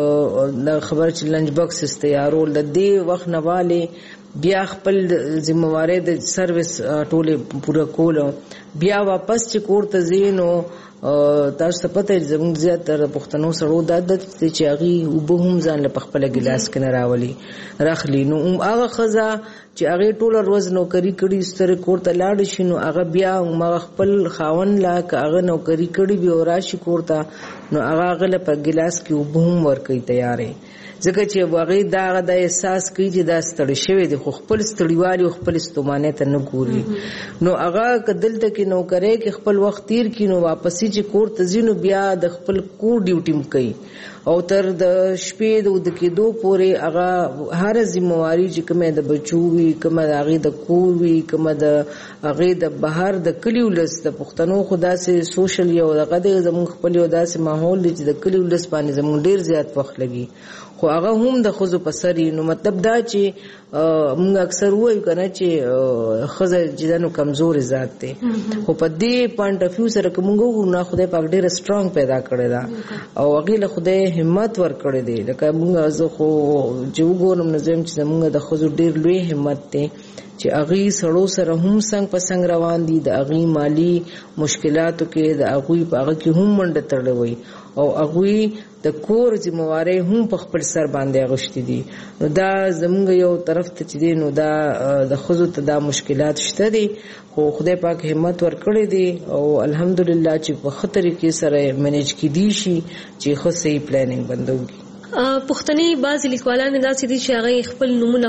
د خبر چې لنچ باکس تیارول د دې وخت نواله بیا خپل ذمہواری د سرویس ټوله پوره کول بیا واپس چې کور ته زینو تاسو ته پته زموږ زیاتره پښتنو سره د عادت چې هغه وبهم ځان له خپل ګلاس کې نه راولي راخلی نو هغه خزا چې هغه ټول ورځ نوکری کړي ستر کور ته لاړ شي نو هغه بیا ما خپل خاون لا هغه نوکری کړي به راشي کور ته نو هغه غل په ګلاس کې وبهم ورکي تیارې ځکه چې واغې دا د احساس کوي چې دا ستړي شوی دی خو خپل ستړیوالي خپل ستومانه ته نه ګوري نو هغه کدلته کې نو کرے کې خپل وخت تیر کینو واپسی چې کور ته زینو بیا د خپل کور ډیوټیم کوي او تر د شپې د د کېدو پورې هغه هر ذمہواری چې کومه د بچو وي کومه د هغه د کور وي کومه د هغه د بهر د کلیو لس د پښتنو خدا سي سوشل یو دغه د زموږ خپل یو داسې ماحول چې د کلیو لس باندې زموږ ډیر زیات وخت لګي خو هغه هم د خزو پسري نو مطلب دا چې موږ اکثر وایو کنه چې خزه جدانو کمزور ذات ته خو په دې پوینټ اف ویو سره کومه نه خدای پاک ډیر سترونګ پیدا کړی دا او هغه له خدای همت ور کړی دی لکه موږ زه خو چې وګورم نظم چې موږ د خزو ډیر لوی همت ته چې اغي سړو سره هم څنګه په څنګه روان دي د اغي مالی مشکلاتو کې د اغوی په هغه کې هم منډه تړلې وي او اغوی د کور ذمہواری هم په خپل سر باندې غشتي دي نو دا زموږ یو طرف ته چې دي نو دا د خزو ته دا مشکلات شته دي خو خدای پاک همت ور کړی دي او الحمدلله چې په خطر کې سره مینیج کړي شي چې خو صحیح پلانینګ بندوږي پښتني بعض لیکوالان داسې دي چې هغه خپل نمونه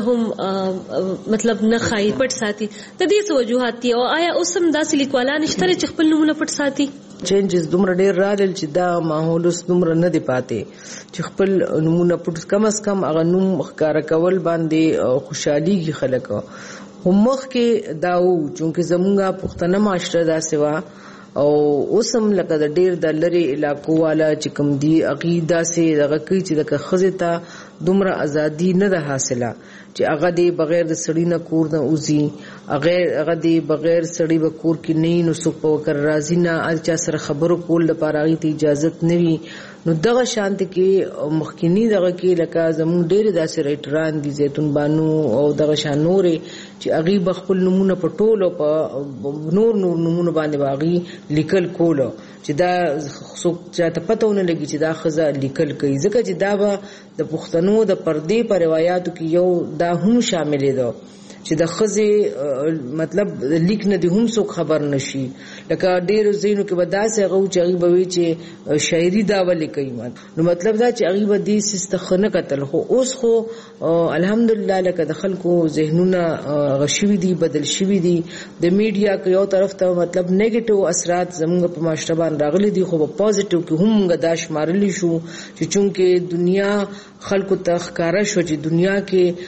هم مطلب نه خای پټ ساتي د دې څه وجوهات دي او آیا اوس هم داسې لیکوالان شته چې خپل نمونه پټ ساتي چینجز دومره ډیر راغل چې دا ماحول اوس دومره نه دی پاتې چې خپل نمونه پټ کم از کم هغه نوم ښکارا کول باندې خوشحالي خلک هم مخ کې داو چې زمونږه پښتنه معاشره دا سوا او اوسم لکه د ډیر د لری علاقو والا چې کوم دی عقیده سي دغه کوي چې د خزتا دومره ازادي نه ده حاصله چې هغه دی بغیر د سړی نه کور نه اوزي هغه هغه دی بغیر سړی به کور کې نه نو سو په کر راضی نه الچا سره خبرو کول د پاره ته اجازه نه وي نو دغه شانت کې مخکینی دغه کې لکه زمون ډېر داسې ریټران دي زيتون بانو او دغه شان نورې چې اغي بخپل نمونه په ټولو په نور نور نمونه باندې باغي لیکل کولو چې دا څوک چې ته پتهونه لګي چې دا خزه لیکل کوي ځکه چې دا به د پښتنو د پردې په روایتو کې یو دا هم شامل دي چې د خزه مطلب لیک نه دي هم څوک خبر نشي لکه ډېر زینو کې به داسې غو چې هغه به چې شاعري دا ولې کوي نو مطلب دا چې هغه به دې سستخنه قتل خو اوس خو الحمدلله لکه د خلکو ذهنونه غشوي دي بدل شوي دي د میډیا کې یو طرف ته مطلب نیگیټیو اثرات زموږ په معاشره باندې راغلي دي خو په پوزټیو کې هم غداش مارلی شو چې چونکه دنیا خلکو ته ښکارا شو چې دنیا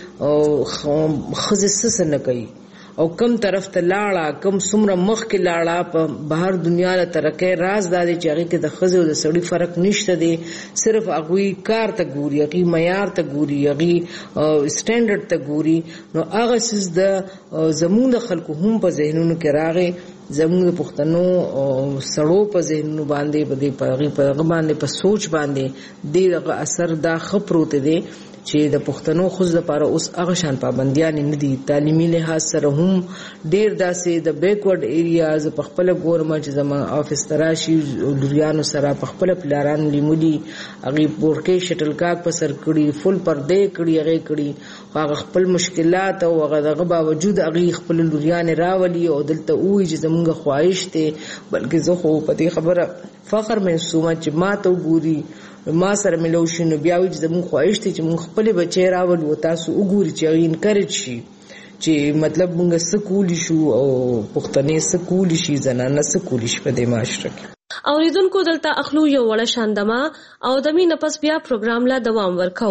کې خزه څه نه کوي او کم طرف ته لاړه کم سمره مخ کې لاړه په بهر دنیا له ترکه راز دادي چې هغه کې د خزه او د سړي فرق نشته دي صرف هغه کار ته ګوري هغه معیار ته ګوري هغه سټانډرډ ته ګوري نو هغه سیس د زموږ د خلکو هم په ذهنونو کې راغی زموږ پښتنو سړو په ذهنونو باندې په دې په باندې په سوچ باندې دغه اثر دا خبروته دي چې د پښتنو خود لپاره اوس هغه شان پابندیان نه دي تعلیمي لحاظ سره هم ډیر داسې د بیکورډ ایریاز په خپل ګورم چې زما افیس تراشي لوريانو سره په خپل پلاران لیمولي هغه پورکې شټل کاک په سر کړي فل پردې کړي هغه کړي هغه خپل مشکلات او هغه دغه باوجود هغه خپل لوريان راولي او دلته وې چې زمونږ خواهش ته بلکې زه خو په دې خبره فخر محسوسه چې ما ته ګوري ما سره ملو شنو بیا وي چې زموږ خواهش ته چې موږ خپل بچی راول و تاسو وګوري چې انکریج شي چې مطلب موږ سکول شو او پښتنې سکول شي زنانه سکول شي په دې معاشره کې اوریدونکو دلته اخلو یو وړه شاندما او د مين پس بیا پروګرام لا دوام ورکاو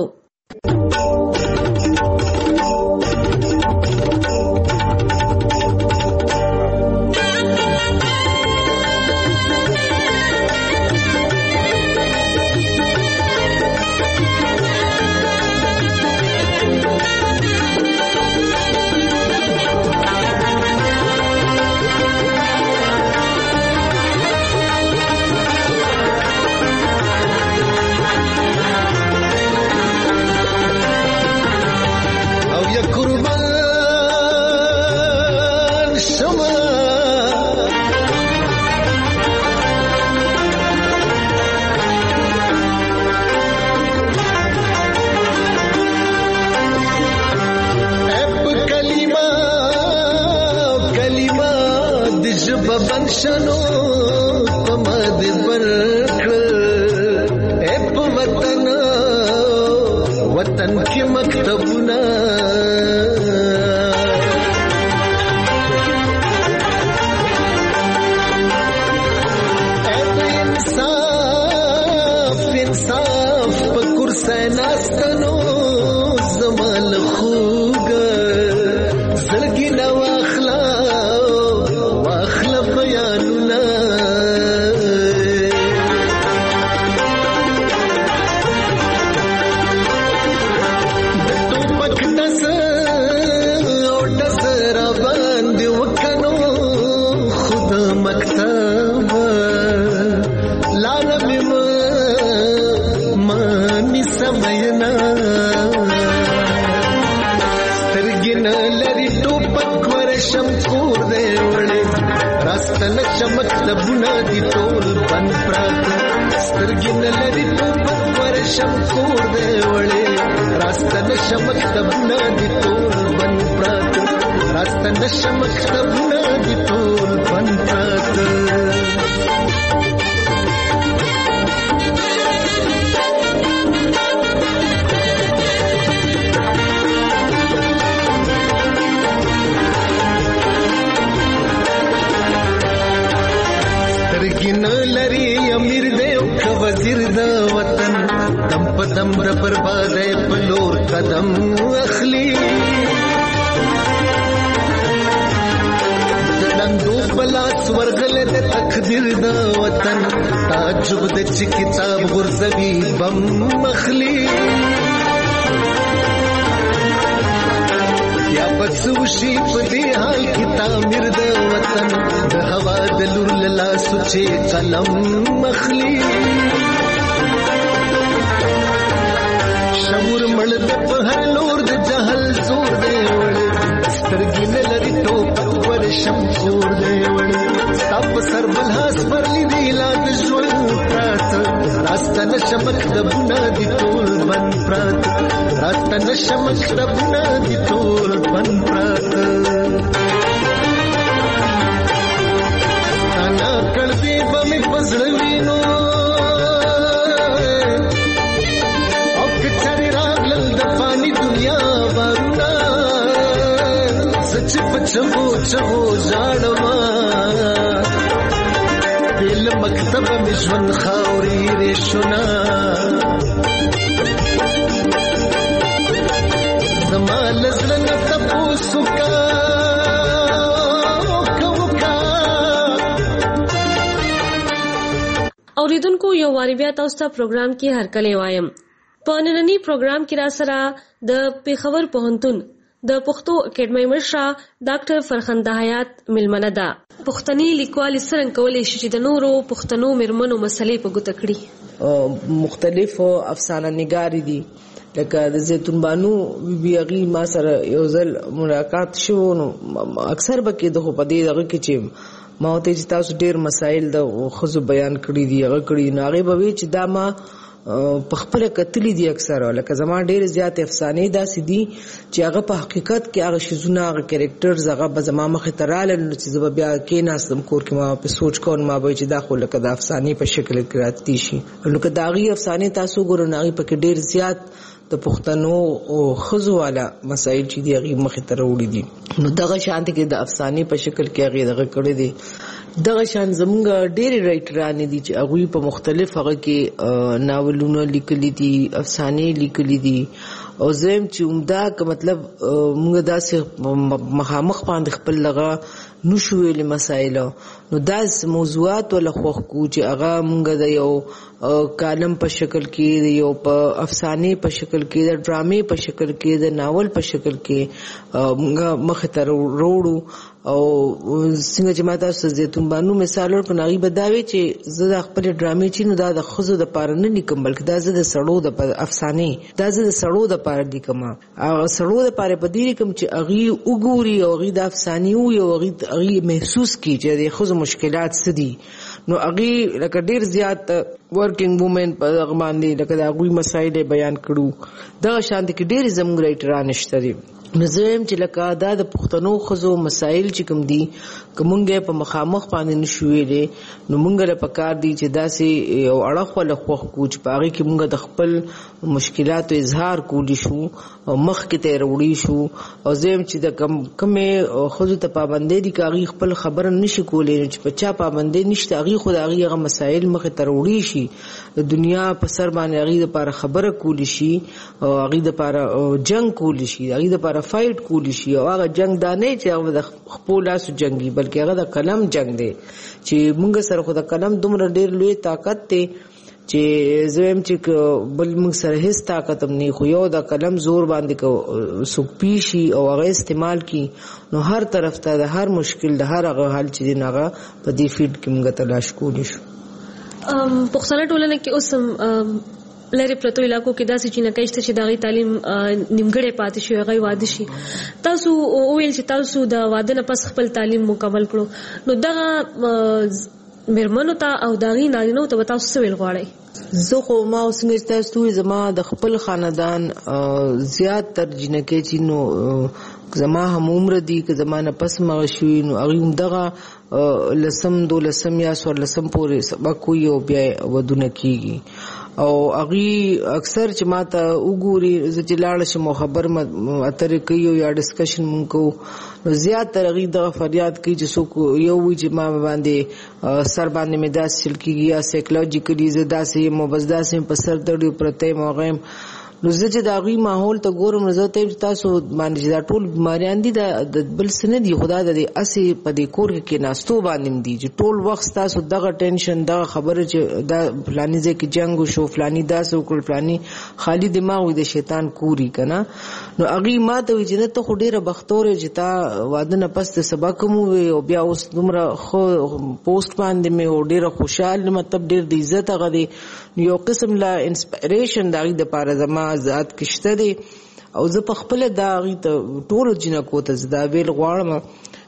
شنو پمد برکړ اے په وطن وطن کې مکتبونه انصاف انصاف په کرسي ناستنو زمال خوګ زړګي نو اخلا واخلا بیانونه راستنه چمک لبونه دي ټول بن پرات سترګین لري ټوپک ورشم کور دی وړې راستنه چمک لبونه دي ټول بن پرات راستنه چمک لبونه دي ټول بن پرات سترګین لري امیر دی او وزیر د وطن دم په دم را بربادې په لور قدم اخلي دندو بلاس ورغله د تقدیر د وطن تعجب د چې کتاب غرزوي بم مخلي یا بسوشي په دې حال کې تعمیر د وطن د هوا د لور لا سوچي قلم مخلي شمور مړ د په هر لور د جهل زور دی وړ سترګې نه لري ټوپک ورشم کور دی وړ ستاپ سر بلهاس پرلی دی لا د ژوند پرات راستنه شمک د بنا دی ټول بن پرات راستنه شمک د بنا دی ټول بن پرات انا کړدی بمې پزړوینو او کچري راغلل د پانی دنیا ورنا سچ پچو چو ځاړما دل مکتب مشون خاوري رښنا زمال زلن تاسو کا اوریدونکو یو واری بیا تاسو ته پروګرام کې هرکلی وایم په نننی پروګرام کې را سره د پیښور پوهنتون د پښتو اکیډمي مشره ډاکټر فرخنده حیات ملمنه ده پښتني لیکوال څنګه کولای شي چې د نورو پښتنو مرمنو مسلې په ګوته کړي مختلف افسانه نگاری دي لکه د زيتون بانو بي اغي ما سره یو ځل ملاقات شو نو اکثر به کې دغه پدې دغه کې چې ما ته چې تاسو ډېر مسایل د خزو بیان کړی دي هغه کړی نه هغه به چې دا ما په خپل کتلی دي اکثر لکه زما ډېر زیات افسانې داسې دي چې هغه په حقیقت کې هغه شیزونه هغه کریکټرز هغه به زما مخې ته راغلل چې زه بیا کې ناستم کور کې ما په سوچ کوم ما به چې دا خو لکه د افسانې په شکل کې راځي شي نو که دا غي افسانې تاسو ګورئ نه په کې ډېر زیات د پښتنو او خزو والا مسایل چې دی هغه مخې ته وروړي دي نو دغه شانت کې د افسانې په شکل کې هغه دغه کړی دي دغه شان زمونږ ډېری رائټران دي چې هغه په مختلف هغه کې ناولونه لیکلي دي افسانې لیکلي دي او زم چې عمده که مطلب موږ داسې مخامخ باندې خپل لغه نشو ویل مسایل نو داس موضوعات ولا خوخ کو چې هغه موږ د یو کالم په شکل کې یو په افسانې په شکل کې د ډرامې په شکل کې د ناول په شکل کې موږ مخ ته وروړو او څنګه چې ماته زيتون بانو مثال ورکړ نغي بداوي چې زه د خپل ډرامې چې نو دا د خزو د پاره نه لیکم بلکې دا زه د سړو د افسانې دا زه د سړو د پاره لیکم او سړو د پاره په دې کوم چې اغي وګوري او اغي د افسانې او اغي اغي محسوس کی چې د خزو مشکلات سدي نو اغي لکه ډیر زیات ورکینګ وومن په هغه باندې لکه د هغوی مسایل بیان کړو دغه شان دي کې ډېرې زموږ رایټران شته دي. نو زه یم چې لکه دا د پښتنو ښځو مسایل چې کوم دي که مونږ یې په مخامخ باندې نشو ویلی نو مونږ له پکار دي چې داسې یو اړخ وله خوښ کړو چې په هغې کې مونږ د خپل مشکلاتو اظهار کولی شو او مخکې ته یې راوړي شو. او زه یم چې د کم کومې ښځو ته پابندۍ دي که هغې خپل خبره نشي کولی نو چې په چا پابندۍ نشته هغې خو د هغې هغه مسایل مخې ته راوړي شي د دنیا په سر باندې هغې دپاره خبره کولی شي او هغې دپاره جنګ کولی شي هغې دپاره فایټ کولی شي. او هغه جنگ دا نه چې هغه د خپل لاسو جنگي بلکې هغه د قلم جنگ دی چې مونږ سره خو د قلم دومره ډیر لوی طاقت دی چې زم چې بل مونږ سره هیڅ طاقت هم نه خو یو د قلم زور باندې کو سوپی شي او هغه استعمال کی نو هر طرف ته د هر مشکل د هر هغه حل چې نه په دې فیلډ کې مونږ تلاش کولی شو. ام پښتنه ټولنه کې اوس لری پرتو علاقو کې داسې چې نه کېشته چې دغه تعلیم نیمګړې پاتې شي هغه واده شي. تاسو ویل چې تاسو د واده نه پس خپل تعلیم مکمل کړو نو دغه میرمنو ته او دغه نارینو ته تاسو څه ویل غواړئ؟ زه خو ما اوس څنګه تاسو زما د خپل خاندان زیات ترجیح نه کوي چې نو زما هم عمر دي که زما نه پس مغه شوي نو هغوی هم دغه لسم دولسم یا څوارلسم پورې سبق وي او بیا ودونه کېږي. او هغوی اکثر چې ما ته وګوري زه چې لاړه شم او خبر اترې کوي یا ډسکشن مونږ کوو نو زیاتره هغوی دغه فریاد کوي چې څوک یو وي چې ما باندې سر باندې مې داسې چل کېږي یا سایکولوجیکلي زه داسې یم او بس داسې یم په سر دړ پرته یم هغه یم. نو زه چې د هغوی ماحول ته ګورم نو زه ته یم چې تاسو باندې چې دا ټول بیماریان دي د بل څه نه دي خو دا د هسې په دې کور کې کېناستو باندې دي چې ټول وخت تاسو دغه ټینشن دغه خبره چې دا فلاني ځای کې جنګ وشو فلاني داسې وکړل فلاني خالي دماغ وي د شیطان کوري که نه. نو هغوی ما ته وایي چې نه ته خو ډېره بختور یې چې تا واده نه پس د سبا کوم ووایې او بیا اوس دومره ښه پوسټ باندې مې او ډېره خوشحال مطلب ډېر د عزت هغه دی. نو یو قسم لا انسپایریشن د هغوی دپاره زما ذات کې شته دی او زه په خپله دا هغوی ته ټولو جینکو ته زه دا ویل غواړم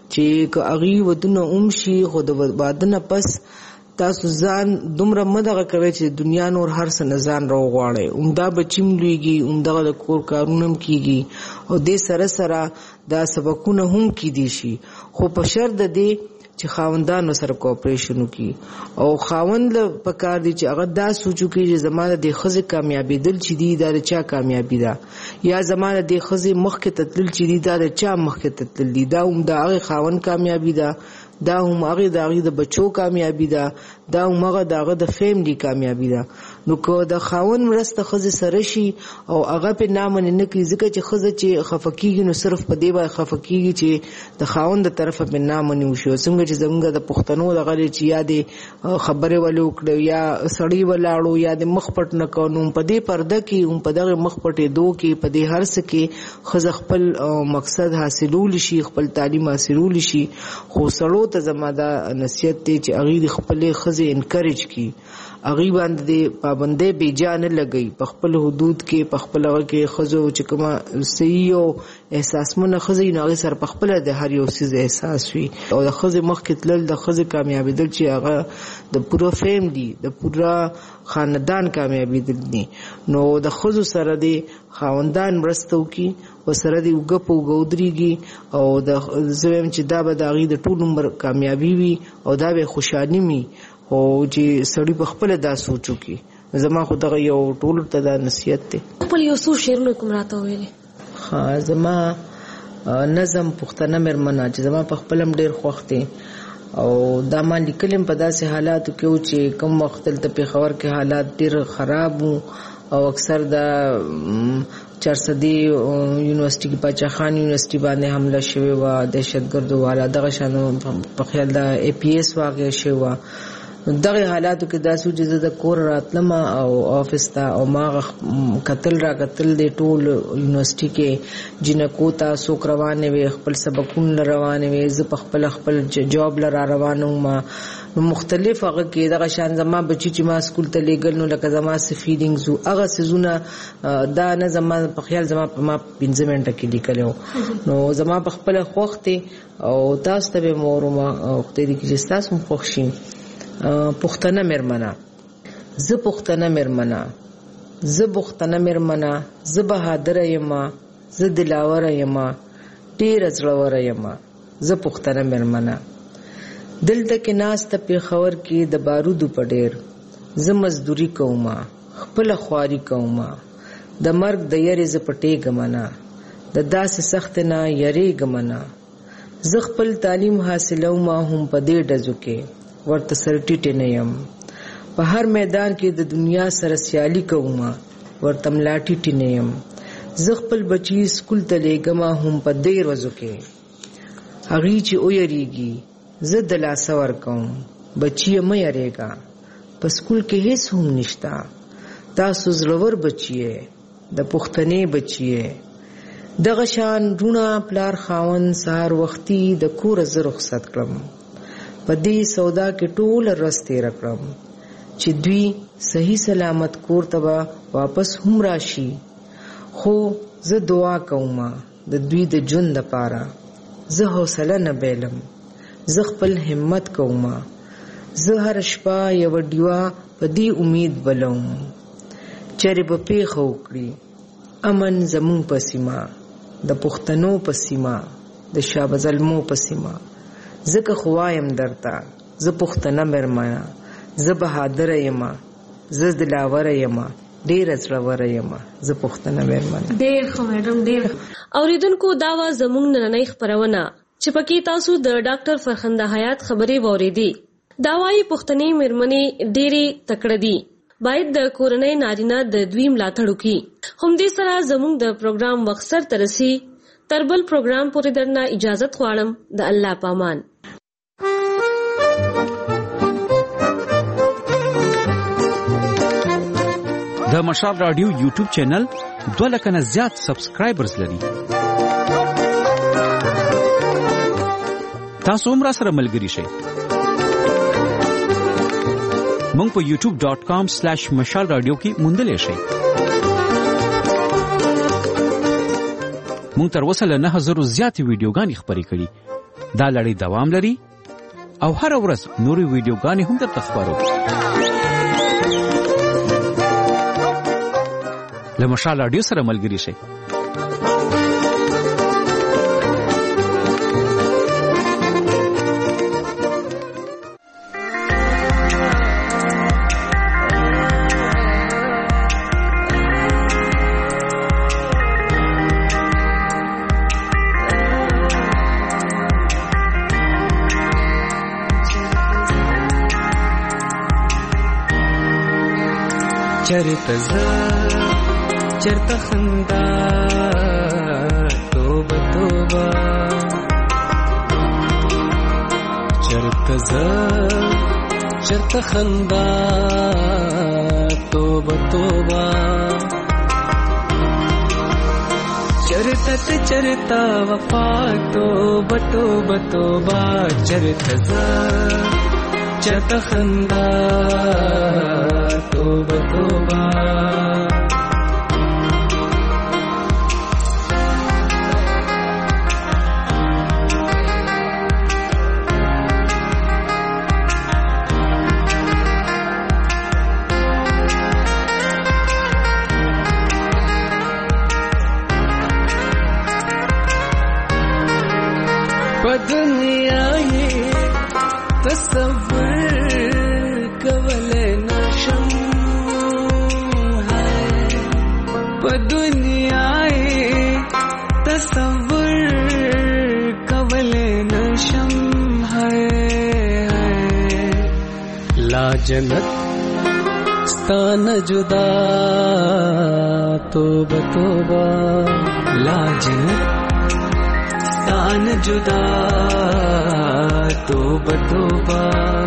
چې که هغوی ودونه هم شي خو د واده نه پس تاسو ځان دومره مه دغه کوئ چې دنیا نور هر څه نه ځان راوغواړئ. عمده بچي هم لویږي همدغه د کور کارونه هم کېږي او دې سره سره دا سبقونه هم کیدی شي خو په شرط د دې چې خاوندانو سره کوپریشن وکړي او خاوند له پکار دی چې هغه دا سوچ وکړي چې زما د دې ښځې کامیابېدل چې دي دا د چا کامیابي ده یا زما د دې ښځې مخکې ته تلل چې دي دا د چا مخکې ته تلل دي دا هم د هغې خاوند کامیابي ده دا هم هغې د هغې د بچو کامیابي ده دا هم هغه د هغه د فیملی کامیابي ده. نو که د خاوند مرسته ښځې سره شي او هغه پې نامنې نه کړي ځکه چې ښځه چې خفه کېږي نو صرف په دې باندې خفه کېږي چې د خاوند د طرفه پې نامنې وشي. څنګه چې زموږ د پښتنو دغه دی چې یا دې خبرې ولې وکړه یا سړی ولاړو یا د مخ پټ نه کړو نو په دې پرده کې هم په دغه مخ پټېدو کې په دې هر څه کې ښځه خپل مقصد حاصلولی شي خپل تعلیم حاصلولی شي. خو سړو ته زما دا نصیحت دی چې هغوی د خپلې ښځې انکریج کړي هغوی باندې پابندۍ بېجا نه لګوي په خپل حدود کې په خپل هغه کې ښځو چې کومه صحیح او احساسمنه ښځه وي نو هغې سره په خپله د هر یو څیز احساس وي او د ښځې مخکې تلل د ښځې کامیابېدل چې هغه د پوره فیملی د پوره خاندان کامیابېدل دي. نو د ښځو سره د خاوندان مرسته وکړي ورسره دې اوږه په اوږه ودرېږي او د زه وایم چې دا به د هغې د ټول عمر کامیابي وي او دا به خوشحالي وي او چې سړی په خپله دا سوچ وکړي. زما خو دغه یو ټولو ته دا نصیحت دی. خپل یو څو شعرونه کوم راته ویلي؟ ها زما نظم پښتنه مېرمنه چې زما په خپل هم ډېر خوښ دی او دا ما لیکلم په داسې حالاتو کې و چې کوم وخت دلته پېښور کې حالات ډېر خراب وو او اکثر دا چارسدي یونیورسيټي کې پاچا خان یونیورسيټي باندې حمله شوې وه دهشتګردو والا دغه شانو په خیال دا اے پی ایس واقع شوې وه. دغه حالاتو کې داسې و چې زه د کور راتلم او آفس ته او ما کتل را کتل د ټول یونیورسيټي کې جنکو ته څوک روانې وې خپل سبقونه روانې وې زه په خپل خپل جاب له را روانه وم نو مختلف هغه کې دغه شان زما بچي چې ما سکول ته لیږل نو لکه زما څه فیلینګز وو هغه څیزونه دا نه زما په خیال زما په ما پنځه منټه کې لیکلی و نو زما په خپله خوښ دی او تاسو ته به مې وروم خدای دې کړي چې ستاسو هم خوښ شي. پښتنه مېرمنه زه پښتنه مرمنه، زه پښتنه مرمنه، زه بهادر یم، زه دلاور یم، ډیر زړور یم، زه پښتنه مرمنه. دلته کې ناسته پیښور کې د بارودو په ډیر، زه مزدوري کوم، خپل خواري کوم، د مرګ د یری ز پټې ګمنه، د داسې سخت نه یری ګمنه. زه خپل تعلیم حاصلوم هم په دې ډزو کې، ورته سرټیټ نه یم. په هر میدان کې د دنیا سره سیالي کوم، ورته ملاټیټ نه یم. زه خپل بچی سکول ته لېږم هم په دې ورځو کې، هغې چې ویریږي زه د لاسه ورکوم. بچی مه یریږه، په سکول کې هیڅ هم نشته، تاسو زړور بچی د پښتنې بچی. دغه شان رونه پلار خاوند سهار وختي د کوره زه رخصت کړم، په دې سودا کې ټوله ورځ تېره کړم چې دوی صحیح سلامت کور ته به واپس هم راشي. خو زه دعا کوم د دوی د ژوند لپاره، زه حوصله نه بیلم، زه خپل همت کوم. زه هر شپه یو ډیوه په دې امید بلوم چېرې به پیښه وکړي امن زمون په سیمه، د پښتنو په سیمه، د شاه زلمو په سیمه. ځکه خو وایم درته زه پښتنه مېرمنه، زه بهادره یم، زه دلاوره یم، ډېره زړوره یم، زه پښتنه مېرمنه. ډېر ښه میډم، ډېر. اوریدونکو دا وه زموږ نننۍ خپرونه چې پکې تاسو د ډاکټر فرخنده حیات خبرې واورېدې. دا وايي پښتنې مېرمنې ډېرې تکړه دي، باید د کورنۍ نارینه د دوی ملاتړ وکړي. همدې سره زموږ د پروګرام وخت سرته رسي. تر بل پروګرام پورې درنه اجازت غواړم. د الله پامان. د مشال رادیو یوټیوب چینل دوه لکه نه زیات سبسکرایبرز لري. تاسو هم راسره ملګري شئ. مونږ په یوټیوب ډاٹ کام سلیش مشال رادیو کې موندلی شئ. مونږ تر اوسه له نهه زرو زیاتې ویډیوګانې خپرې کړي. دا لړۍ دوام لري او هره ورځ نورې ویډیوګانې هم درته خپرو. له مشال رادیو سره ملګري شئ. چرته زه چرته خندا توبه توبه، چرته زه چرته خندا توبه توبه، چرته ته چرته وفا توبه توبه توبه، چرته زه چرته خندا توبه توبه. په دنیا یې تصور کولای نشم، په دنیا یې تصور کولای نشم. لا جنت ستانه جدا توبه توبه، لا جنت ستانه جدا توبه توبه،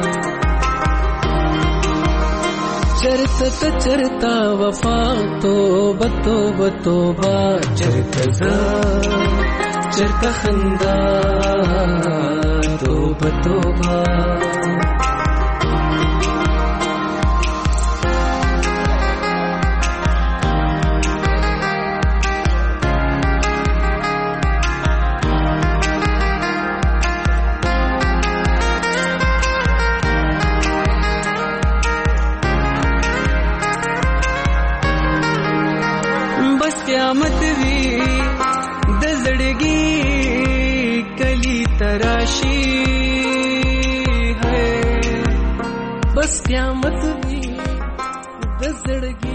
چرته ته چرته وفا توبه توبه توبه، چرته زه چرته خندا توبه توبه. وي د زړګي کلی تراشی ہے بس قیامت وی د زړګي